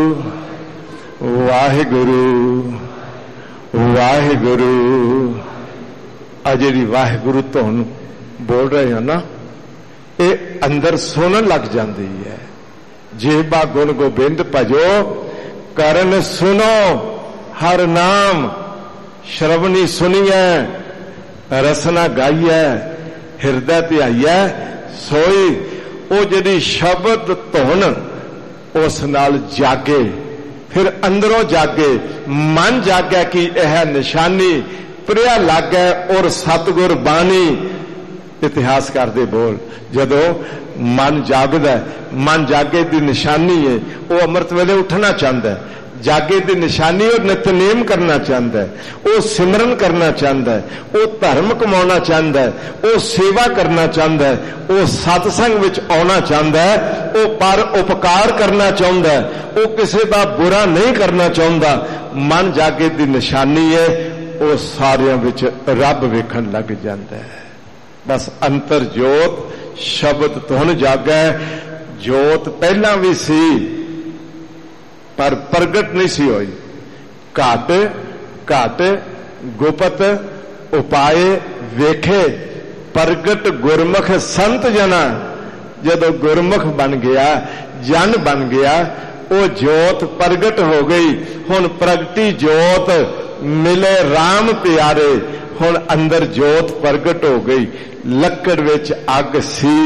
वाहिगुरु वाहिगुरु। आ जिहड़ी वाहिगुरु धुन बोल रहे हो ना, ये अंदर सुनन लग जाती है। जेबा गुण गोबिंद भजो, करन सुनो हर नाम, श्रवणी सुनिए रसना गाइए, हिरदय ध्याइए सोई। वो जिहड़ी शब्द धुन उस नाल जागे, फिर अंदरों जागे, मन जागे कि यह निशानी प्रिया लागे और सतगुर बानी। इतिहास करते बोल, जदों मन जागदा, मन जागे की निशानी है, वो अमृत वेले उठना चाहता है। जागे की निशानी और नितनेम करना चाहता है, वो सिमरन करना चाहता है, वो धर्म कमाना चाहता है, वो सेवा करना चाहता है, वो सत्संग विच आना चाहता है, वो पर उपकार करना चाहता है, वो किसी का बुरा नहीं करना चाहता। मन जागे की निशानी है, वो सारियां विच रब वेखण लग जाता है। बस अंतर जोत शब्द धुन जागै। जोत पहला भी सी पर प्रगट नहीं सी होई, घट घट गुपत उपाय वेखे प्रगट गुरमुख संत जना। जदों गुरमुख बन गया, जन बन गया, वो जोत प्रगट हो गई। हुण प्रगटी जोत मिले राम प्यारे, हुण अंदर जोत प्रगट हो गई। लकड़ विच अग सी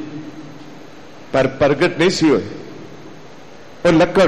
पर प्रगट नहीं सी होई। वो लकड़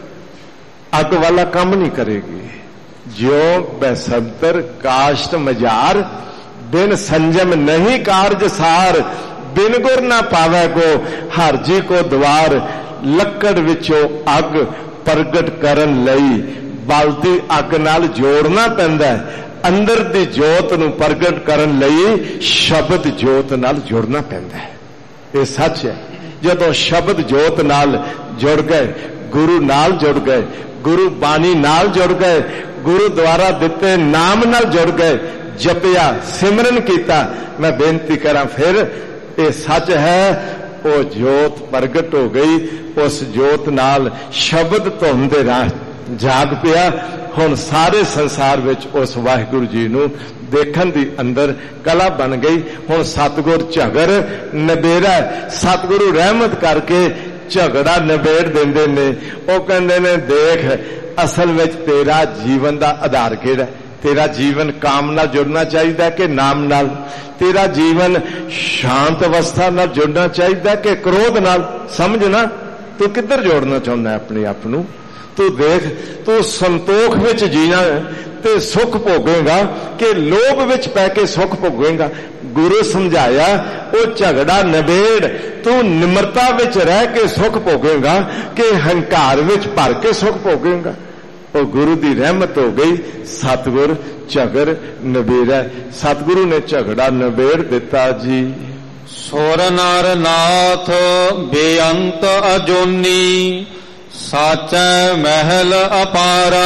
अग वाला काम नहीं करेगी। जो बैसंतर काष्ट मजार, बिन संजम नहीं कार्य सार। बिन गुर ना पावे को हर जी को द्वार। लकड़ विचों अग प्रगट करन लई बलदी अग नाल जोड़ना पैंदा है। अंदर दी जोत नूं प्रगट करन लई शब्द जोत नाल जुड़ना पैंदा है। ये सच है। जदों शब्द जोत नाल जुड़ गए, गुरु नाल जुड़ गए, गुरु बाणी नाल जुड़ गए, गुरु द्वारा दिते नाम नाल जुड़ गए, जपिया सिमरन किया, मैं बेनती करा फिर ये सच है, वो जोत प्रगट हो गई। उस जोत नाल शब्द धुन दे राह जाग पिया। हुण सारे संसार विच उस वाहिगुरु जी नूं देखण दी अंदर कला बन गई। हुण सतगुर झगड़ नबेरा, सतगुरु रहमत करके झगड़ा नबेड़ देंदे ने। वो कहंदे ने देख असल विच तेरा जीवन दा आधार किहड़ा है? तेरा जीवन काम नाल जुड़ना चाहिए कि नाम नाल? तेरा जीवन शांत अवस्था नाल जुड़ना चाहिए कि क्रोध नाल? समझना तू किधर जोड़ना चाहुंदा है अपने आप नूं? तू देख, तू संतोख विच जीना ते सुख भोगेगा कि लोभ विच पै के सुख भोगेगा? गुरु समझाया वो झगड़ा नबेड़, तू निमरता विच रह के सुख भोगेगा कि हंकार विच भर के सुख भोगेगा? वो गुरु की रहमत हो गई। सतगुर झगड़ नबेड़ा, सतगुरु ने झगड़ा नबेड़ दिता जी। सुर नर नाथ बेअंत अजोनी, साचा महल अपारा।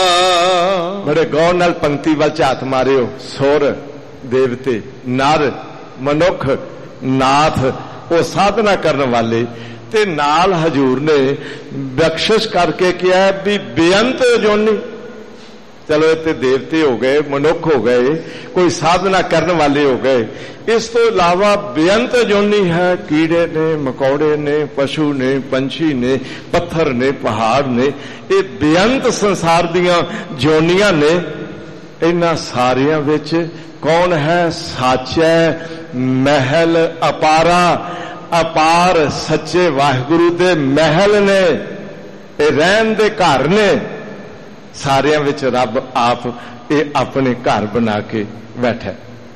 बड़े गौर नाल पंक्ति वाल झात मारियो। सुर देवते, नर मनुख, नाथ वो साधना करने वाले, ते नाल हजूर ने बख्शिश करके किया भी बेअंत जोनी। चलो इतने देवते हो गए, मनुख हो गए, कोई साधना करने वाले हो गए। इस तो इलावा बेअंत जोनी है। कीड़े ने, मकौड़े ने, पशु ने, पंछी ने, पत्थर ने, पहाड़ ने, ये बेअंत संसार दियां जोनियां ने। इन्हां सारियां विच कौन है? साचा महल अपारा। अपार सच्चे वाहिगुरु दे महल ने, रहन दे घर ने। सारियां विच रब आप ये अपने घर बना के बैठा।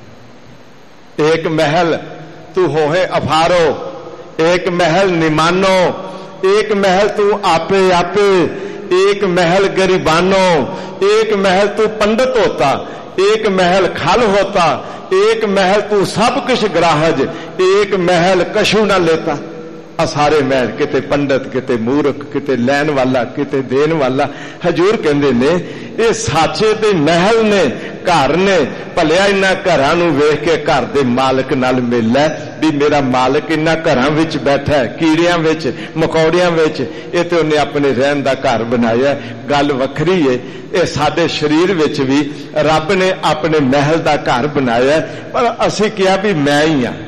एक महल तू होहे अफारो, एक महल निमानो, एक महल तू आपे आपे, एक महल गरीबानो, एक महल तू पंडित होता, एक महल खल होता, एक महल तू सब कुछ ग्राहज, एक महल कशु ना लेता। आ सारे महल, किते पंडित, किते मूर्ख, किते लैन वाला, किते देन वाला। हजूर कहंदे ने ये साचे दे महल ने, घर ने। भलिया इन्हां घरां नूं वेख के घर दे मालक नाल मिल लै भी मेरा मालक इन्हां घरां विच बैठा है, कीड़ियां विच, मकौड़ियां विच। ये तो उन्हें अपने रहन दा घर बनाया। गल वखरी है, ये साडे शरीर विच भी रब ने अपने महल दा घर बनाया। पर असीं किहा भी मैं ही हां।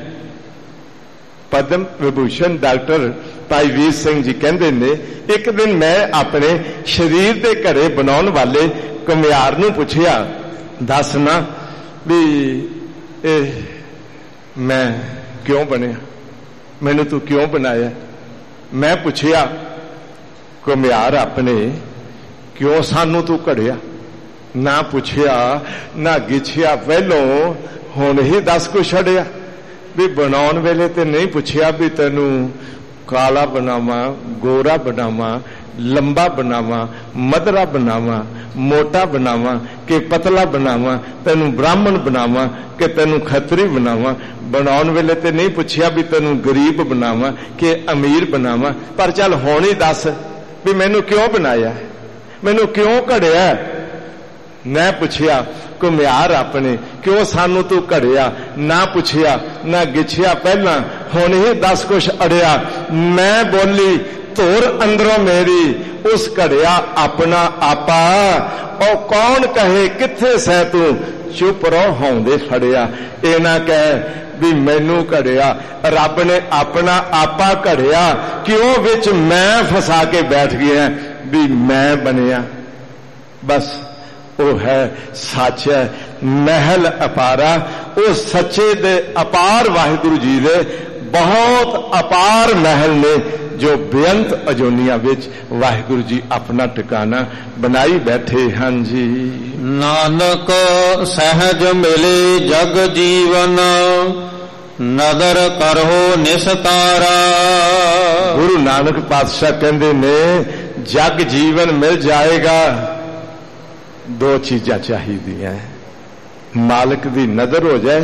पद्म विभूषण डॉक्टर भाई वीर सिंह जी कहते ने, एक दिन मैं अपने शरीर के घड़े बनाने वाले घुमियार नूं पुछया, दस ना भी ए, मैं क्यों बनया, मैनू तू क्यों बनाया? मैं पुछया घुमियार अपने, क्यों सानू तू घड़िया? ना पुछया ना गिछया, पहलों हुण ही दस को छड़िया भी बनाउण वेले ते नहीं पुछया भी तेनू काला बनावा, गोरा बनावा, लंबा बनावा, मदरा बनावा, मोटा बनावा कि पतला बनावा, तेनू ब्राह्मण बनावा कि तेनू खतरी बनावा। बनाउण वेले ते नहीं पुछया भी तेनू गरीब बनावा कि अमीर बनावा। पर चल हुण ही दस भी मैनू क्यों बनाया, मैनू क्यों घड़िया? मैं पुछया घुमियार अपने, क्यों सानू तू घड़िया? ना पुछया ना गिछया, पहला हुण ही दस कुछ अड़िया। मैं बोली धुर अंदरों मेरी, उस घड़िया अपना आपा। और कौन कहे किथे सै तू, ਚੁੱਪ ਰਹੋ ਹੌਂਦੇ ਫੜਿਆ। ਇਹ ਨਾ ਕਹਿ ਵੀ ਮੈਨੂੰ ਘੜਿਆ, ਰੱਬ ਨੇ ਆਪਣਾ ਆਪਾ ਘੜਿਆ, ਕਿਉਂ ਵਿੱਚ ਮੈਂ ਫਸਾ ਕੇ ਬੈਠ ਗਿਆ ਵੀ ਮੈਂ ਬਣਿਆ। ਬਸ ਉਹ ਹੈ ਸੱਚ ਹੈ, ਮਹਿਲ ਅਪਾਰਾ। ਉਹ ਸੱਚੇ ਦੇ ਅਪਾਰ ਵਾਹਿਗੁਰੂ ਜੀ ਦੇ ਬਹੁਤ ਅਪਾਰ ਮਹਿਲ ਨੇ ਜੋ ਬੇਅੰਤ ਅਜੋਨੀਆਂ ਵਿੱਚ ਵਾਹਿਗੁਰੂ ਜੀ ਆਪਣਾ ਟਿਕਾਣਾ ਬਣਾਈ ਬੈਠੇ ਹਨ ਜੀ। ਨਾਨਕ ਸਹਿਜ ਮਿਲੇ ਜਗ ਜੀਵਨ, ਨਦਰ ਕਰੋ ਨਿਸਤਾਰਾ। ਗੁਰੂ ਨਾਨਕ ਪਾਤਸ਼ਾਹ ਕਹਿੰਦੇ ਨੇ ਜਗ ਜੀਵਨ ਮਿਲ ਜਾਏਗਾ, ਦੋ ਚੀਜ਼ਾਂ ਚਾਹੀਦੀਆਂ, ਮਾਲਕ ਦੀ ਨਜ਼ਰ ਹੋ ਜਾਏ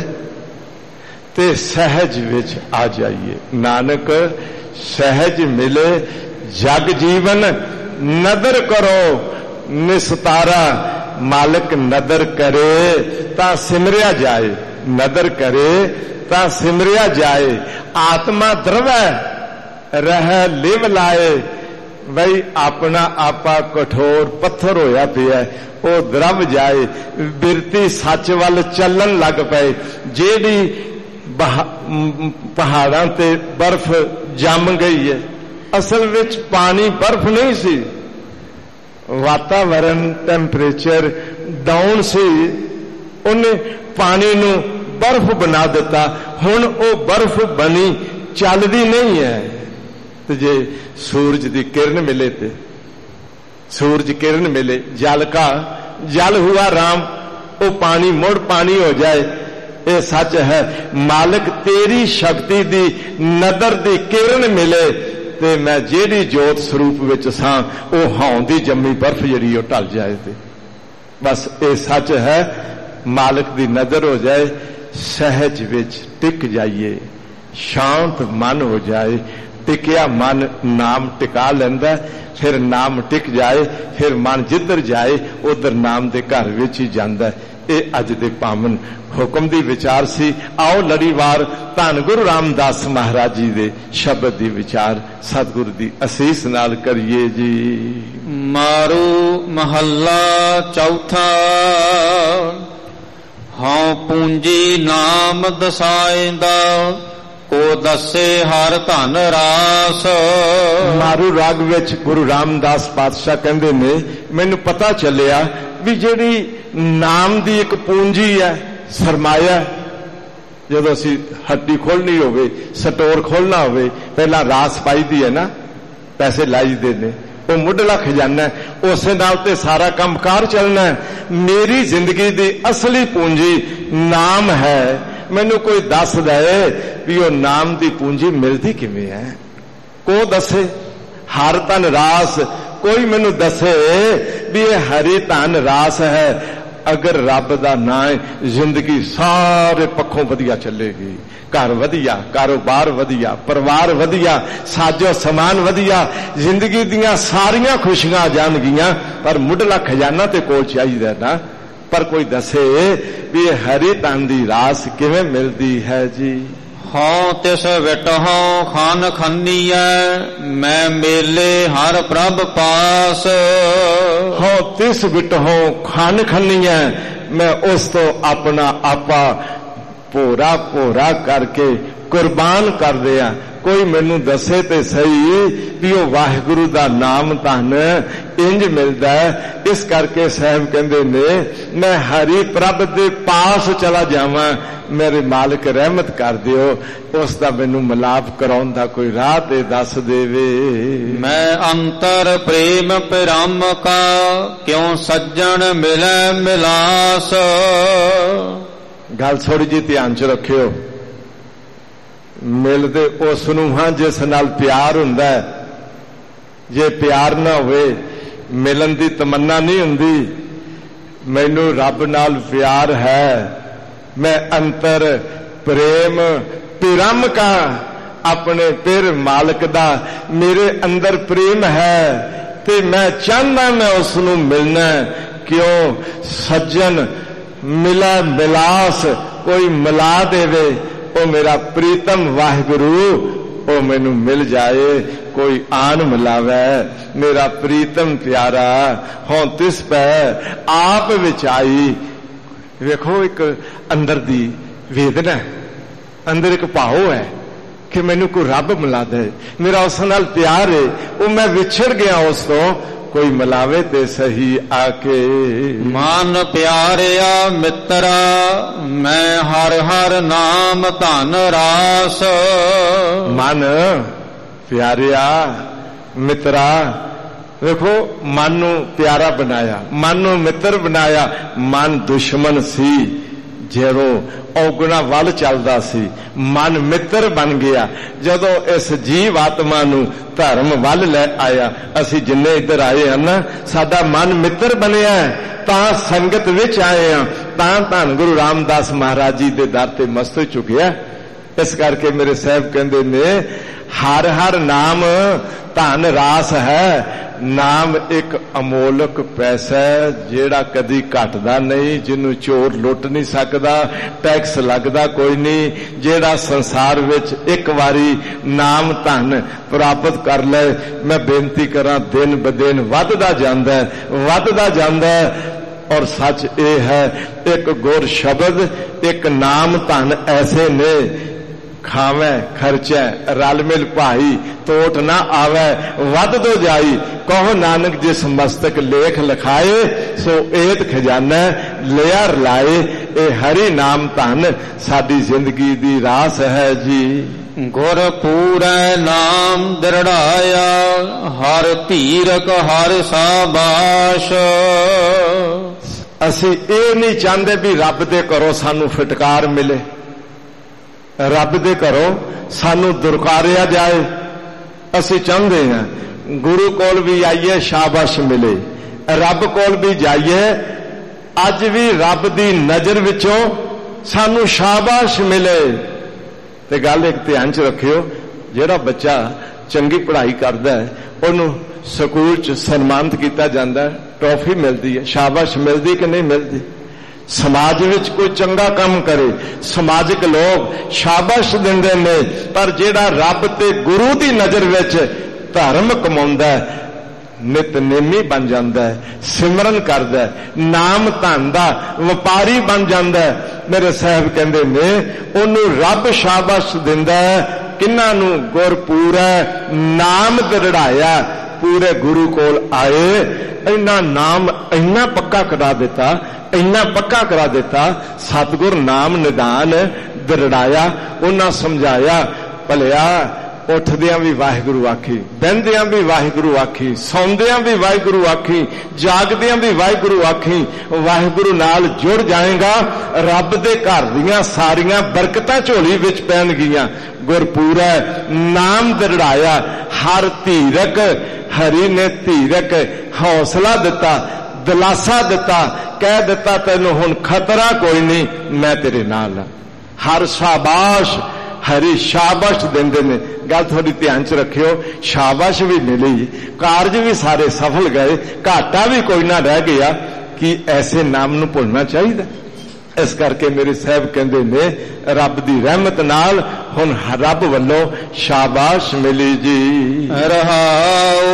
ਤੇ ਸਹਿਜ ਵਿੱਚ ਆ ਜਾਈਏ। ਨਾਨਕ ਸਹਿਜ ਮਿਲੇ ਜਗ ਜੀਵਨ, ਨਦਰ ਕਰੋ ਨਿਸਤਾਰਾ। ਮਾਲਕ ਨਦਰ ਕਰੇ ਤਾਂ ਸਿਮਰਿਆ ਜਾਏ, ਨਦਰ ਕਰੇ ਤਾਂ ਸਿਮਰਿਆ ਜਾਏ। ਆਤਮਾ ਦਰਵੈ ਰਹਿ ਲਿਵ ਲਾਏ। ਬਈ ਆਪਣਾ ਆਪਾ ਕਠੋਰ ਪੱਥਰ ਹੋਇਆ ਪਿਆ, ਉਹ ਦਰਵ ਜਾਏ, ਬਿਰਤੀ ਸੱਚ ਵੱਲ ਚੱਲਣ ਲੱਗ ਪਏ। ਜਿਹੜੀ ਪਹਾੜਾਂ ਤੇ ਬਰਫ਼ ਜੰਮ ਗਈ ਹੈ, ਅਸਲ ਵਿੱਚ ਪਾਣੀ ਬਰਫ਼ ਨਹੀਂ ਸੀ, ਵਾਤਾਵਰਨ ਟੈਂਪਰੇਚਰ ਡਾਊਨ ਸੀ, ਉਹਨੇ ਪਾਣੀ ਨੂੰ ਬਰਫ਼ ਬਣਾ ਦਿੱਤਾ। ਹੁਣ ਉਹ ਬਰਫ਼ ਬਣੀ ਚੱਲਦੀ ਨਹੀਂ ਹੈ। ਤੇ ਜੇ ਸੂਰਜ ਦੀ ਕਿਰਨ ਮਿਲੇ ਤੇ ਸੂਰਜ ਕਿਰਨ ਮਿਲੇ, ਜਲ ਕਾ ਜਲ ਹੁਆ ਰਾਮ, ਉਹ ਪਾਣੀ ਮੁੜ ਪਾਣੀ ਹੋ ਜਾਏ। ਇਹ ਸੱਚ ਹੈ। ਮਾਲਕ ਤੇਰੀ ਸ਼ਕਤੀ ਦੀ ਨਦਰ ਦੀ ਕਿਰਨ ਮਿਲੇ ਤੇ ਮੈਂ ਜਿਹੜੀ ਜੋਤ ਸਰੂਪ ਵਿੱਚ ਸਾਂ, ਉਹ ਹੌਂ ਦੀ ਜੰਮੀ ਬਰਫ਼ ਜਿਹੜੀ ਉਹ ਢਲ ਜਾਏ। ਤੇ ਬਸ ਇਹ ਸੱਚ ਹੈ। ਮਾਲਕ ਦੀ ਨਜ਼ਰ ਹੋ ਜਾਏ, ਸਹਿਜ ਵਿੱਚ ਟਿਕ ਜਾਈਏ, ਸ਼ਾਂਤ ਮਨ ਹੋ ਜਾਏ। ਟਿਕਿਆ ਮਨ ਨਾਮ ਟਿਕਾ ਲੈਂਦਾ, ਫਿਰ ਨਾਮ ਟਿਕ ਜਾਏ, ਫਿਰ ਮਨ ਜਿੱਧਰ ਜਾਏ ਉਧਰ ਨਾਮ ਦੇ ਘਰ ਵਿੱਚ ਹੀ ਜਾਂਦਾ। ਇਹ ਅੱਜ ਦੇ ਪਾਵਨ ਹੁਕਮ ਦੀ ਵਿਚਾਰ ਸੀ। ਆਓ ਲੜੀਵਾਰ ਧੰਨ ਗੁਰੂ ਰਾਮਦਾਸ ਮਹਾਰਾਜ ਜੀ ਦੇ ਸ਼ਬਦ ਦੀ ਵਿਚਾਰ ਸਤਿਗੁਰ ਦੀ ਅਸੀਸ ਨਾਲ ਕਰੀਏ ਜੀ। ਮਾਰੂ ਮਹੱਲਾ ਚੌਥਾ। ਹਉ ਪੂੰਜੀ ਨਾਮ ਦਸਾਇਂਦਾ, ਕੋ ਦੱਸੇ ਹਰ ਧਨ ਰਾਸ। ਮਾਰੂ ਰਾਗ ਵਿੱਚ ਗੁਰੂ ਰਾਮਦਾਸ ਪਾਤਸ਼ਾਹ ਕਹਿੰਦੇ ਨੇ, ਮੈਨੂੰ ਪਤਾ ਚੱਲਿਆ ਵੀ ਜਿਹੜੀ ਨਾਮ ਦੀ ਇੱਕ ਪੂੰਜੀ ਹੈ, ਸਰਮਾਇਆ, ਜਦੋਂ ਅਸੀਂ ਹੱਟੀ ਖੋਲਣੀ ਹੋਵੇ, ਸਟੋਰ ਖੋਲਣਾ ਹੋਵੇ, ਪਹਿਲਾਂ ਰਾਸ ਪਾਈਦੀ ਹੈ ਨਾ, ਪੈਸੇ ਲਾਈਦੇ ਨੇ, ਉਹ ਮੁੱਢਲਾ ਖਜ਼ਾਨਾ, ਉਸੇ ਨਾਲ ਤੇ ਸਾਰਾ ਕੰਮਕਾਰ ਚੱਲਣਾ। ਮੇਰੀ ਜ਼ਿੰਦਗੀ ਦੀ ਅਸਲੀ ਪੂੰਜੀ ਨਾਮ ਹੈ। ਮੈਨੂੰ ਕੋਈ ਦੱਸ ਦਏ ਵੀ ਉਹ ਨਾਮ ਦੀ ਪੂੰਜੀ ਮਿਲਦੀ ਕਿਵੇਂ ਹੈ? ਕੋ ਦੱਸੇ ਹਰ ਧਨ ਰਾਸ। ਕੋਈ ਮੈਨੂੰ ਦੱਸੇ ਵੀ ਇਹ ਹਰੀ ਧਨ ਰਾਸ ਹੈ। ਅਗਰ ਰੱਬ ਦਾ ਨਾਂ ਹੈ, ਜ਼ਿੰਦਗੀ ਸਾਰੇ ਪੱਖੋਂ ਵਧੀਆ ਚੱਲੇਗੀ। ਘਰ ਵਧੀਆ, ਕਾਰੋਬਾਰ ਵਧੀਆ, ਪਰਿਵਾਰ ਵਧੀਆ, ਸਾਜੋ ਸਮਾਨ ਵਧੀਆ, ਜ਼ਿੰਦਗੀ ਦੀਆਂ ਸਾਰੀਆਂ ਖੁਸ਼ੀਆਂ ਆ ਜਾਣਗੀਆਂ। ਪਰ ਮੁੱਢਲਾ ਖਜ਼ਾਨਾ ਤੇ ਕੋਲ ਚਾਹੀਦਾ ਨਾ। ਪਰ ਕੋਈ ਦੱਸੇ ਵੀ ਇਹ ਹਰੀ ਧਨ ਦੀ ਰਾਸ ਕਿਵੇਂ ਮਿਲਦੀ ਹੈ ਜੀ। ਹਉ ਤਿਸ ਵਿਟਹੁ ਖਾਨ ਖੰਨੀਐ, ਮੈਂ ਮੇਲੇ ਹਰ ਪ੍ਰਭ ਪਾਸ। ਹਉ ਤਿਸ ਵਿਟਹੁ ਖਾਨ ਖੰਨੀਐ, ਮੈਂ ਉਸ ਤੋਂ ਆਪਣਾ ਆਪਾ ਭੋਰਾ ਭੋਰਾ ਕਰਕੇ ਕੁਰਬਾਨ ਕਰ ਦਿਆਂ। ਕੋਈ ਮੈਨੂੰ ਦੱਸੇ ਤੇ ਸਹੀ ਵੀ ਉਹ ਵਾਹਿਗੁਰੂ ਦਾ ਨਾਮ ਧਨ ਇੰਜ ਮਿਲਦਾ ਹੈ। ਇਸ ਕਰਕੇ ਸਾਹਿਬ ਕਹਿੰਦੇ ਨੇ, ਮੈਂ ਹਰੀ ਪ੍ਰਭ ਦੇ ਪਾਸ ਚਲਾ ਜਾਵਾਂ, ਮੇਰੇ ਮਾਲਕ ਰਹਿਮਤ ਕਰ ਦਿਓ। ਉਸ ਦਾ ਮੈਨੂੰ ਮਿਲਾਪ ਕਰਾਉਣ ਦਾ ਕੋਈ ਰਾਹ ਤੇ ਦੱਸ ਦੇਵੇ। ਮੈਂ ਅੰਤਰ ਪ੍ਰੇਮ ਪਿਰਮ ਕਾ, ਕਿਉਂ ਸੱਜਣ ਮਿਲੈ ਮਿਲਾਸ। ਗੱਲ ਥੋੜੀ ਜਿਹੀ ਧਿਆਨ ਚ ਰੱਖਿਓ। ਮਿਲਦੇ ਉਸ ਨੂੰ ਹਾਂ ਜਿਸ ਨਾਲ ਪਿਆਰ ਹੁੰਦਾ ਹੈ। ਜੇ ਪਿਆਰ ਨਾ ਹੋਵੇ, ਮਿਲਣ ਦੀ ਤਮੰਨਾ ਨਹੀਂ ਹੁੰਦੀ। ਮੈਨੂੰ ਰੱਬ ਨਾਲ ਪਿਆਰ ਹੈ। ਮੈਂ ਅੰਤਰ ਪ੍ਰੇਮ ਪਿਰਮ ਕਾ, ਆਪਣੇ ਪਿਰ ਮਾਲਕ ਦਾ ਮੇਰੇ ਅੰਦਰ ਪ੍ਰੇਮ ਹੈ ਤੇ ਮੈਂ ਚਾਹੁੰਦਾ ਮੈਂ ਉਸ ਨੂੰ ਮਿਲਣਾ। ਕਿਉਂ ਸੱਜਣ ਮਿਲਾ ਮਿਲਾਸ, ਕੋਈ ਮਿਲਾ ਦੇਵੇ। ਉਹ ਮੇਰਾ ਪ੍ਰੀਤਮ ਵਾਹਿਗੁਰੂ, ਉਹ ਮੈਨੂੰ ਮਿਲ ਜਾਏ। ਕੋਈ ਆਨ ਮਿਲਾਵੇ, ਮੇਰਾ ਪ੍ਰੀਤਮ ਪਿਆਰਾ। ਹੋਂ ਤਿਸ ਪੈ ਆਪ ਵਿਚਾਈ, ਵੇਖੋ ਇੱਕ ਅੰਦਰ ਦੀ ਵੇਦਨਾ, ਅੰਦਰ ਇੱਕ ਭਾਵ ਹੈ ਕਿ ਮੈਨੂੰ ਕੋਈ ਰੱਬ ਮਿਲਾ ਦੇ, ਮੇਰਾ ਉਸ ਨਾਲ ਪਿਆਰ ਹੈ, ਉਹ ਮੈਂ ਵਿਛੜ ਗਿਆ ਉਸ ਤੋਂ, ਕੋਈ ਮਿਲਾਵੇ ਤੇ ਸਹੀ ਆਕੇ। ਮਨ ਪਿਆਰਿਆ ਮਿੱਤਰਾ ਮੈਂ ਹਰ ਹਰ ਨਾਮ ਧਨ ਰਾਸ। ਮਨ ਪਿਆਰਿਆ ਮਿੱਤਰਾ, ਵੇਖੋ ਮਨ ਨੂੰ ਪਿਆਰਾ ਬਣਾਇਆ, ਮਨ ਨੂੰ ਮਿੱਤਰ ਬਣਾਇਆ। ਮਨ ਦੁਸ਼ਮਣ ਸੀ, ਜਦੋਂ ਔਗੁਣਾ ਵੱਲ ਚੱਲਦਾ ਸੀ, ਮਨ ਮਿੱਤਰ ਬਣ ਗਿਆ। ਜਦੋਂ ਇਸ ਜੀਵ ਆਤਮਾ ਨੂੰ ਧਰਮ ਵੱਲ ਲੈ ਆਇਆ, ਅਸੀਂ ਜਿੰਨੇ ਇੱਧਰ ਆਏ ਹਨ ਨਾ, ਸਾਡਾ ਮਨ ਮਿੱਤਰ ਬਣਿਆ, ਤਾਂ ਸੰਗਤ ਵਿੱਚ ਆਏ ਹਾਂ, ਤਾਂ ਧੰਨ ਗੁਰੂ ਰਾਮਦਾਸ ਮਹਾਰਾਜ ਜੀ ਦੇ ਦਰ ਤੇ ਮਸਤਕ ਝੁਕਿਆ। ਇਸ ਕਰਕੇ ਮੇਰੇ ਸਾਹਿਬ ਕਹਿੰਦੇ ਨੇ ਹਰ ਹਰ ਨਾਮ ਧਨ ਰਾਸ ਹੈ। ਨਾਮ ਇੱਕ ਅਮੋਲਕ ਪੈਸਾ ਜਿਹੜਾ ਕਦੀ ਘਟਦਾ ਨਹੀਂ, ਜਿਹਨੂੰ ਚੋਰ ਲੁੱਟ ਨਹੀਂ ਸਕਦਾ, ਟੈਕਸ ਲੱਗਦਾ ਕੋਈ ਨਹੀਂ, ਜਿਹੜਾ ਸੰਸਾਰ ਵਿੱਚ ਇੱਕ ਵਾਰੀ ਨਾਮ ਧਨ ਪ੍ਰਾਪਤ ਕਰ ਲੈ, ਮੈਂ ਬੇਨਤੀ ਕਰਾਂ ਦਿਨ ਬ ਦਿਨ ਵੱਧਦਾ ਜਾਂਦਾ ਵੱਧਦਾ ਜਾਂਦਾ। ਔਰ ਸੱਚ ਇਹ ਹੈ, ਇੱਕ ਗੁਰ ਸ਼ਬਦ ਇੱਕ ਨਾਮ ਧਨ ਐਸੇ ਨੇ, ਖਾਵੇ ਖਰਚੈ ਰਲ ਮਿਲ ਭਾਈ, ਤੋਟ ਨਾ ਆਵੇ ਵੱਧ ਦੋ ਜਾਈ। ਕਹੋ ਨਾਨਕ ਜਿਸ ਮਸਤਕ ਲੇਖ ਲਿਖਾਏ, ਸੋ ਏਤ ਖਜ਼ਾਨਾ ਲਿਆ ਰਲਾਏ। ਇਹ ਹਰੀ ਨਾਮ ਧਨ ਸਾਡੀ ਜ਼ਿੰਦਗੀ ਦੀ ਰਾਸ ਹੈ ਜੀ। ਗੁਰ ਪੂਰੈ ਨਾਮ ਦ੍ਰਿੜਾਇਆ, ਹਰ ਧੀਰਕ ਹਰ ਸਾਬਾਸ਼। ਅਸੀਂ ਇਹ ਨਹੀਂ ਚਾਹੁੰਦੇ ਵੀ ਰੱਬ ਦੇ ਘਰੋਂ ਸਾਨੂੰ ਫਟਕਾਰ ਮਿਲੇ, ਰੱਬ ਦੇ ਘਰੋਂ ਸਾਨੂੰ ਦੁਰਕਾਰਿਆ ਜਾਏ। ਅਸੀਂ ਚਾਹੁੰਦੇ ਹਾਂ ਗੁਰੂ ਕੋਲ ਵੀ ਆਈਏ ਸ਼ਾਬਾਸ਼ ਮਿਲੇ, ਰੱਬ ਕੋਲ ਵੀ ਜਾਈਏ, ਅੱਜ ਵੀ ਰੱਬ ਦੀ ਨਜ਼ਰ ਵਿੱਚੋਂ ਸਾਨੂੰ ਸ਼ਾਬਾਸ਼ ਮਿਲੇ। ਤੇ ਗੱਲ ਇੱਕ ਧਿਆਨ ਚ ਰੱਖਿਓ, ਜਿਹੜਾ ਬੱਚਾ ਚੰਗੀ ਪੜ੍ਹਾਈ ਕਰਦਾ ਹੈ ਉਹਨੂੰ ਸਕੂਲ ਚ ਸਨਮਾਨਿਤ ਕੀਤਾ ਜਾਂਦਾ, ਟਰੋਫੀ ਮਿਲਦੀ ਹੈ, ਸ਼ਾਬਾਸ਼ ਮਿਲਦੀ ਕਿ ਨਹੀਂ ਮਿਲਦੀ? ਸਮਾਜ ਵਿੱਚ ਕੋਈ ਚੰਗਾ ਕੰਮ ਕਰੇ, ਸਮਾਜਿਕ ਲੋਕ ਸ਼ਾਬਾਸ਼ ਦਿੰਦੇ ਨੇ, ਪਰ ਜਿਹੜਾ ਰੱਬ ਤੇ ਗੁਰੂ ਦੀ ਨਜ਼ਰ ਵਿੱਚ ਧਰਮ ਕਮਾਉਂਦਾ, ਨਿਤਨੇਮੀ ਬਣ ਜਾਂਦਾ, ਸਿਮਰਨ ਕਰਦਾ, ਨਾਮ ਧਨ ਦਾ ਵਪਾਰੀ ਬਣ ਜਾਂਦਾ, ਮੇਰੇ ਸਾਹਿਬ ਕਹਿੰਦੇ ਨੇ ਉਹਨੂੰ ਰੱਬ ਸ਼ਾਬਾਸ਼ ਦਿੰਦਾ। ਕਿਹਨਾਂ ਨੂੰ? ਗੁਰਪੂਰਾ ਨਾਮ ਦ੍ਰਿੜਾਇਆ, ਪੂਰੇ ਗੁਰੂ ਕੋਲ ਆਏ, ਇੰਨਾ ਨਾਮ ਇੰਨਾ ਪੱਕਾ ਕਰਾ ਦਿੱਤਾ, ਇੰਨਾ ਪੱਕਾ ਕਰਾ ਦਿੱਤਾ, ਸਤਿਗੁਰ ਨਾਮ ਨਿਦਾਨ ਦ੍ਰਿੜਾਇਆ। ਉਹਨਾਂ ਸਮਝਾਇਆ, ਭਲਿਆ ਉੱਠਦਿਆਂ ਵੀ ਵਾਹਿਗੁਰੂ ਆਖੀ, ਬਹਿੰਦਿਆਂ ਵੀ ਵਾਹਿਗੁਰੂ ਆਖੀ, ਸੌਂਦਿਆਂ ਵੀ ਵਾਹਿਗੁਰੂ ਆਖੀ, ਜਾਗਦਿਆਂ ਵੀ ਵਾਹਿਗੁਰੂ ਆਖੀ। ਵਾਹਿਗੁਰੂ ਨਾਲ ਜੁੜ ਜਾਏਗਾ, ਰੱਬ ਦੇ ਘਰ ਦੀਆਂ ਸਾਰੀਆਂ ਬਰਕਤਾਂ ਝੋਲੀ ਵਿੱਚ ਪੈਣਗੀਆਂ। ਗੁਰਪੂਰਾ ਨਾਮ ਦ੍ਰਿੜਾਇਆ, ਹਰ ਧੀਰਕ, ਹਰੀ ਨੇ ਧੀਰਕ ਹੌਸਲਾ ਦਿੱਤਾ, ਦਿਲਾਸਾ ਦਿੱਤਾ, ਕਹਿ ਦਿੱਤਾ ਤੈਨੂੰ ਹੁਣ ਖਤਰਾ ਕੋਈ ਨਹੀਂ, ਮੈਂ ਤੇਰੇ ਨਾਲ ਹਾਂ। ਹਰ ਸ਼ਾਬਾਸ਼, ਹਰੀ ਸ਼ਾਬਾਸ਼ ਦਿੰਦੇ ਨੇ। ਗੱਲ ਥੋੜੀ ਧਿਆਨ ਚ ਰੱਖਿਓ, ਸ਼ਾਬਾਸ਼ ਵੀ ਮਿਲੀ, ਕਾਰਜ ਵੀ ਸਾਰੇ ਸਫਲ ਗਏ, ਘਾਟਾ ਵੀ ਕੋਈ ਨਾ ਰਹਿ ਗਿਆ। ਕਿ ਐਸੇ ਨਾਮ ਨੂੰ ਭੁੱਲਣਾ ਚਾਹੀਦਾ? ਇਸ ਕਰਕੇ ਮੇਰੇ ਸਾਹਿਬ ਕਹਿੰਦੇ ਨੇ ਰੱਬ ਦੀ ਰਹਿਮਤ ਨਾਲ ਹੁਣ ਰੱਬ ਵੱਲੋਂ ਸ਼ਾਬਾਸ਼ ਮਿਲੀ ਜੀ। ਰਹਾਉ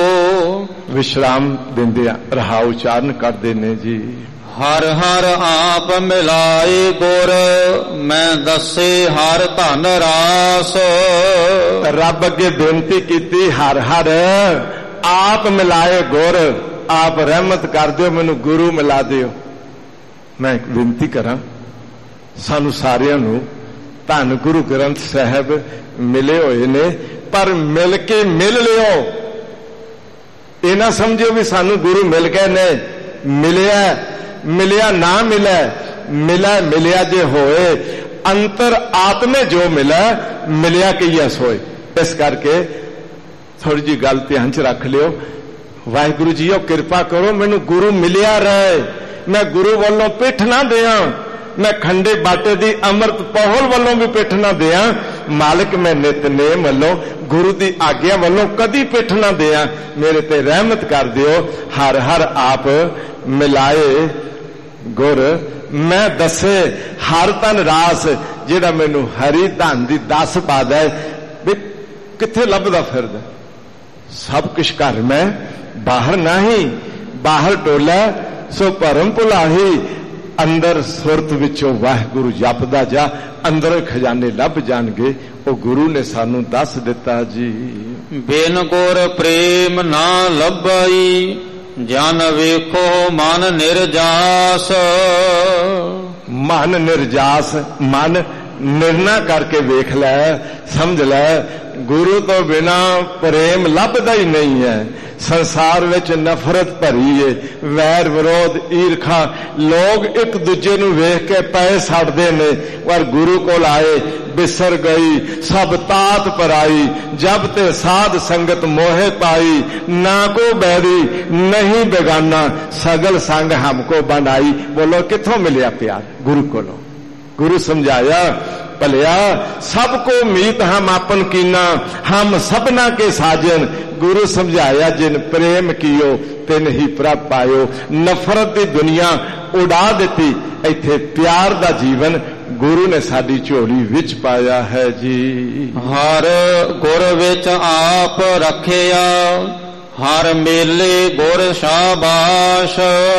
ਵਿਸ਼ਰਾਮ ਦਿੰਦੇ ਆ, ਰਹਾ ਉਚਾਰਨ ਕਰਦੇ ਨੇ ਜੀ। ਹਰ ਹਰ ਆਪ ਮਿਲਾਏ ਗੁਰ, ਮੈਂ ਦੱਸੇ ਹਰ ਧਨ ਰਾਸ। ਰੱਬ ਅੱਗੇ ਬੇਨਤੀ ਕੀਤੀ, ਹਰ ਹਰ ਆਪ ਮਿਲਾਏ ਗੁਰ, ਆਪ ਰਹਿਮਤ ਕਰ ਦਿਓ, ਮੈਨੂੰ ਗੁਰੂ ਮਿਲਾ ਦਿਓ। ਮੈਂ ਇੱਕ ਬੇਨਤੀ ਕਰਾਂ, ਸਾਨੂੰ ਸਾਰਿਆਂ ਨੂੰ ਧੰਨ ਗੁਰੂ ਗ੍ਰੰਥ ਸਾਹਿਬ ਮਿਲੇ ਹੋਏ ਨੇ, ਪਰ ਮਿਲ ਕੇ ਮਿਲ ਲਿਓ। ਇਹ ਨਾ ਸਮਝਿਓ ਵੀ ਸਾਨੂੰ ਗੁਰੂ ਮਿਲ ਗਏ ਨੇ, ਮਿਲਿਆ ਮਿਲਿਆ ਨਾ ਮਿਲਿਆ, ਮਿਲਿਆ ਮਿਲਿਆ ਜੇ ਹੋਏ, ਅੰਤਰ ਆਤਮੇ ਜੋ ਮਿਲਿਆ, ਮਿਲਿਆ ਕਈਆ ਸੋਏ। ਇਸ ਕਰਕੇ ਥੋੜੀ ਜੀ ਗੱਲ ਧਿਆਨ ਚ ਰੱਖ ਲਿਓ। ਵਾਹਿਗੁਰੂ ਜੀ ਉਹ ਕਿਰਪਾ ਕਰੋ, ਮੈਨੂੰ ਗੁਰੂ ਮਿਲਿਆ ਰਹੇ, ਮੈਂ ਗੁਰੂ ਵੱਲੋਂ ਪਿੱਠ ਨਾ ਦਿਆਂ, ਮੈਂ ਖੰਡੇ ਬਾਟੇ ਦੀ ਅੰਮ੍ਰਿਤ ਪੌਲ ਵੱਲੋਂ ਵੀ ਪਿੱਠ ਨਾ ਦਿਆਂ। ਮਾਲਕ ਮੈਂ ਨਿਤਨੇਮ ਵੱਲੋਂ, ਗੁਰੂ ਦੀ ਆਗਿਆ ਵੱਲੋਂ ਕਦੀ ਪਿੱਠ ਨਾ ਦਿਆਂ, ਮੇਰੇ ਤੇ ਰਹਿਮਤ ਕਰ ਦਿਓ। ਹਰ ਹਰ ਆਪ ਮਿਲਾਏ ਗੁਰ, ਮੈਂ ਦੱਸੇ ਹਰ ਧਨ ਰਾਸ। ਜਿਹੜਾ ਮੈਨੂੰ ਹਰੀ ਧਨ ਦੀ ਦੱਸ ਪਾਦਾ ਵੀ ਕਿੱਥੇ ਲੱਭਦਾ ਫਿਰਦਾ, ਸਭ ਕੁਛ ਘਰ ਮੈਂ, ਬਾਹਰ ਨਹੀਂ, ਬਾਹਰ ਟੋਲਾ ਸੋ ਭਰਮ ਭੁਲਾਹੀ। ਅੰਦਰ ਸੁਰਤ ਵਿੱਚੋਂ ਵਾਹਿਗੁਰੂ ਜਪਦਾ ਜਾ, ਅੰਦਰ ਖਜ਼ਾਨੇ ਲੱਭ ਜਾਣਗੇ। ਉਹ ਗੁਰੂ ਨੇ ਸਾਨੂੰ ਦੱਸ ਦਿੱਤਾ ਜੀ। ਬਿਨ ਗੁਰ ਪ੍ਰੇਮ ਨਾ ਲੱਭਈ, ਜਨ ਵੇਖੋ ਮਨ ਨਿਰਜਾਸ। ਮਨ ਨਿਰਜਾਸ, ਮਨ ਨਿਰਣਾ ਕਰਕੇ ਵੇਖ ਲੈ, ਸਮਝ ਲੈ, ਗੁਰੂ ਤੋਂ ਬਿਨਾ ਪ੍ਰੇਮ ਲੱਭਦਾ ਹੀ ਨਹੀਂ ਹੈ। ਸੰਸਾਰ ਵਿੱਚ ਨਫ਼ਰਤ ਭਰੀ ਏ, ਵੈਰ ਵਿਰੋਧ, ਈਰਖਾ, ਲੋਕ ਇੱਕ ਦੂਜੇ ਨੂੰ ਵੇਖ ਕੇ ਪਏ ਛੱਡਦੇ ਨੇ, ਪਰ ਗੁਰੂ ਕੋਲ ਆਏ ਬਿਸਰ ਗਈ ਸਭ ਤਾਤ ਪਰਾਈ, ਜਬ ਤੇ ਸਾਧ ਸੰਗਤ ਮੋਹਿ ਪਾਈ, ਨਾ ਕੋ ਬੈਰੀ ਨਹੀਂ ਬੇਗਾਨਾ, ਸਗਲ ਸੰਗ ਹਮਕੋ ਬਣਾਈ। ਬੋਲੋ ਕਿੱਥੋਂ ਮਿਲਿਆ ਪਿਆਰ? ਗੁਰੂ ਕੋਲੋਂ। गुरु समझाया भलिया सबको मीत हम आपन कीना, हम सबना के साजन। गुरु समझाया जिन प्रेम कियो तिन ही प्रभ पायो। नफरत की दुनिया उड़ा दी, इत्थे प्यार दा जीवन गुरु ने साडी झोली विच पाया है जी। हर गुर विच आप रखिया, हर मेले गुर शाबाश।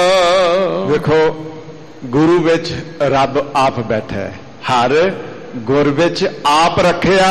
देखो गुरु विच रब आप बैठा है, हर गुर विच आप रखिया।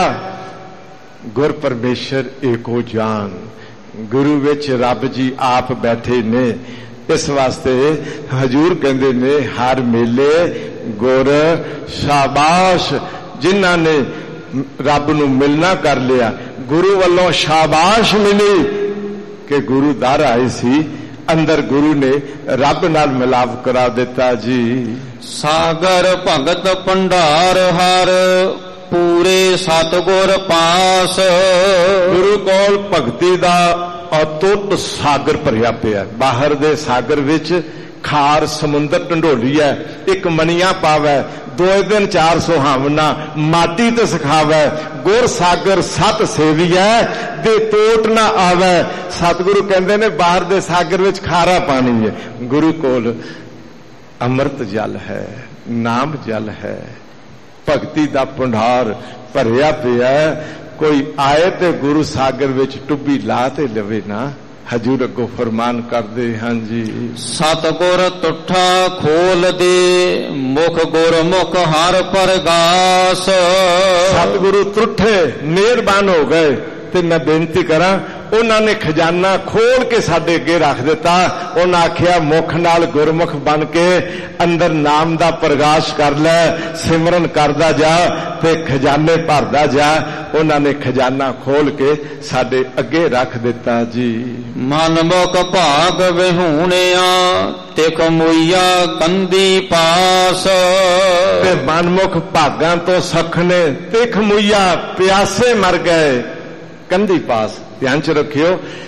गुर परमेश्वर एको जान, गुरु विच रब जी आप बैठे ने। इस वास्ते हजूर कहते ने हर मेले गुर शाबाश। जिन्हां ने रब नूं मिलना कर लिया, गुरु वालों शाबाश मिली कि गुरु दर आए सी, अंदर गुरु ने रब नाल मिलाप करा दिता जी। सागर भगत भंडार हर पूरे सतगुर पास। गुरु कोल भगती दा अतुट सागर भरिया पिया। बाहर दे सागर विच खार समुंदर ढंडोली है, एक मनिया पावै, दो दिन चार सुहावना माटी ते सिखावै। गुर सागर सत सेविया दे टोट ना आवे। सतगुरु कहते ने बाहर दे सागर विच खारा पानी है, गुरु कोल अमृत जल है, नाम जल है, भगती दा भंडार भरिया पिया। कोई आए ते गुरु सागर विच टुब्बी ला ते लवे ना। हजूर अगो फरमान करते हैं जी। सतगुर तुठा खोल दे, मुख गुर मुख हर परगास। सतगुरु तुठे मेहरबान हो गए ते मैं बेनती करा, उन्होंने खजाना खोल के साडे अगे रख दिता। उन्हें आखिया मुख नाल गुरमुख बन के अंदर नाम दा प्रकाश कर लै, सिमरन करदा जा ते खजाने भरदा जा। उन्होंने खजाना खोल के साडे अगे रख दिता जी। मनमुख भाग विहूणिया, तिख मुइया कंदी पास। ते मनमुख भागां तो सखने, तिख मुइया प्यासे मर गए कंधी पास। ध्यान च रखियो,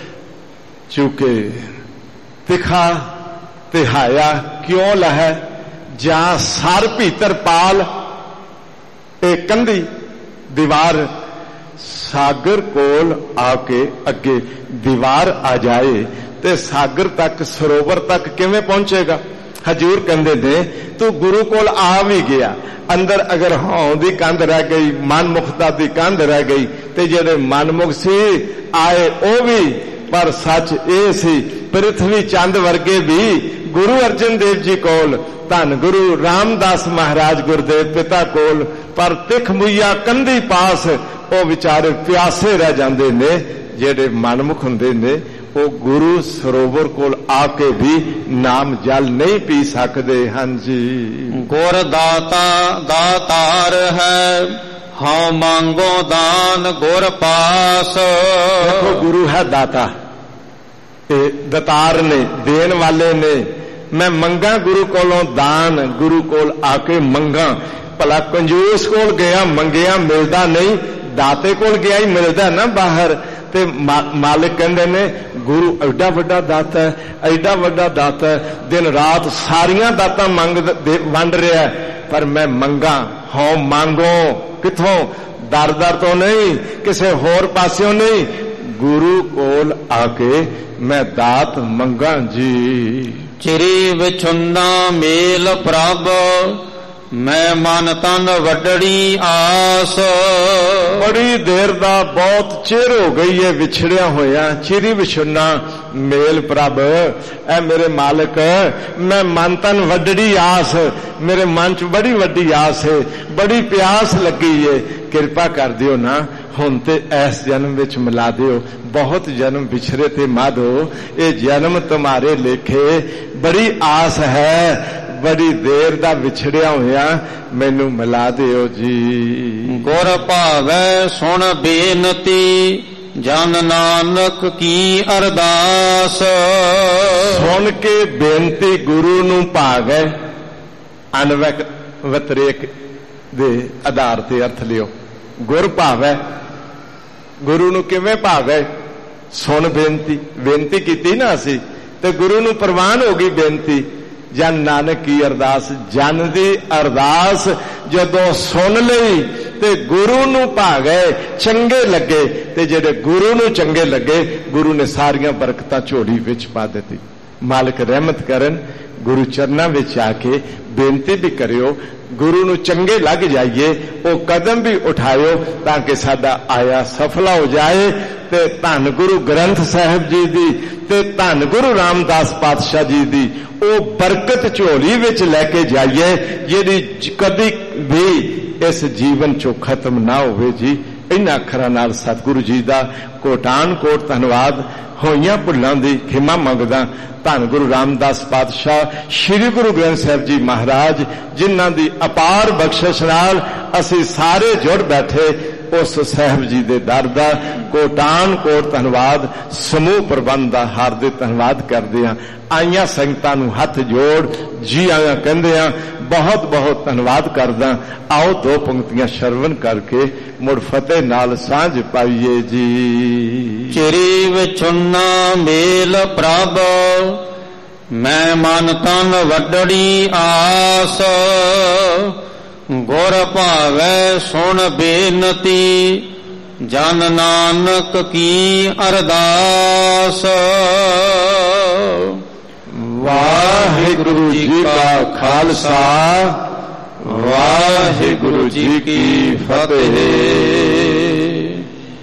चूंकि तिखा तिहाया क्यों लहै, जा सर भीतर पाल। ए कंधी दीवार सागर कोल आके अगे दीवार आ जाए ते सागर तक सरोवर तक किवें पहुंचेगा? हजूर कहते ने तू गुरु कोल आ भी गया, अंदर अगर हौं दी कंध रह गई, मनमुखता दी कंध रह गई, ते जेड़े मनमुख सी आए ओ भी, पर सच ए सी पृथ्वी चंद वर्गे भी गुरु अर्जन देव जी कोल, धन गुरु रामदास महाराज गुरुदेव पिता कोल, पर तिख मुइया कंधी पास ओ विचारे प्यासे रह जांदे ने। जेड़े मनमुख हुंदे ने वो गुरु सरोवर कोल आके भी नाम जल नहीं पी सकते हैं जी। गुर दाता दातार है, हाँ मांगो दान गुर पास। देखो गुरु है दाता, दातार ने, देन वाले ने। मैं मंगा गुरु कोलों दान, गुरु कोल आके मंगा। भला कंजूस कोल गया मंगिया मिलता नहीं, दाते कोल गया ही मिलता ना बाहर। ते मा, मालिक कहते ने गुरु एडा वड्डा दाता है, एडा वड्डा दाता है, दिन रात सारिया दाता मंग वंड रहा है, पर मैं मंगा हाँ मांगो किथों? दर दर तो नहीं, किसी होर पास्यों नहीं, गुरु कोल आके मैं दात मंगा जी। चिरी विछुन्ना मेल प्रभ, मैं मन तन वडड़ी आस। बड़ी देर दा बहुत चिर हो गई है विछड़िया होया, चिरी विछुन्ना मेल प्रभ ऐ मेरे मालिक, मैं मन तन वड्डी आस, मेरे मन च बड़ी वड्डी आस है, बड़ी प्यास लगी है, किरपा कर दियो ना हुण ते इस जन्म विच मिला दियो। बहुत जन्म बिछरे थे माधो, ये जन्म तुम्हारे लेखे, बड़ी आस है, बड़ी देर दा विछड़िया होया, मैनू मिला दियो जी। गुर भावै सुन बेनती, जन नानक की अरदास। सुन के बेनती गुरु नू भावे, अनवक वतरेक दे आधार ते अर्थ लियो। गुर भावे, गुरु नू किवें भावे? सुन बेनती, बेनती कीती ना असी ते गुरु नू प्रवान हो गई बेनती। जन नानक की अरदास, जन दी अरदास जदों सुन लई ते गुरु नू भावे, चंगे लगे, ते जेडे गुरु नू चंगे लगे, गुरु ने सारियां बरकतां झोली विच पा दित्ती। मालिक रहमत करन, गुरु चरनां विच आके बेनती भी करियो, गुरु नू चंगे लग जाइए, वो कदम भी उठायो ताकि साडा आया सफला हो जाए। ते धन गुरु ग्रंथ साहिब जी दी ते धन गुरु रामदास पातशाह जी दी वो बरकत झोली विच लैके जाइए, जिहड़ी कदी भी इस जीवन चो खत्म ना होवे जी। इन्हां अखरां नाल सतगुरु जी दा कोटान कोट धन्नवाद। होइयां भुल्लां दी खिमा मंगदा धन गुरु रामदास पातशाह श्री गुरु ग्रंथ साहिब जी महाराज, जिन्हां दी अपार बख्शिश नाल असी सारे जुड़ बैठे उस साहिब जी दे दर दा कोटान कोट धन्नवाद। समूह प्रबंध दा हार्दिक धन्नवाद करदे हां। आईयां संगतां नूं हथ जोड़ जी आया कहंदे हां, बहुत बहुत धन्नवाद करदा। आओ दो पंक्तियां श्रवण करके मुड़ फतेह नाल सांझ पाइए जी। चिरी विछुन्ना मेल प्रभ, मैं मन तन वड्डी आस। गुर भावै सुन बेनती, जन नानक की अरदास। वाहिगुरु जी का खालसा, वाहिगुरु जी की फतेह।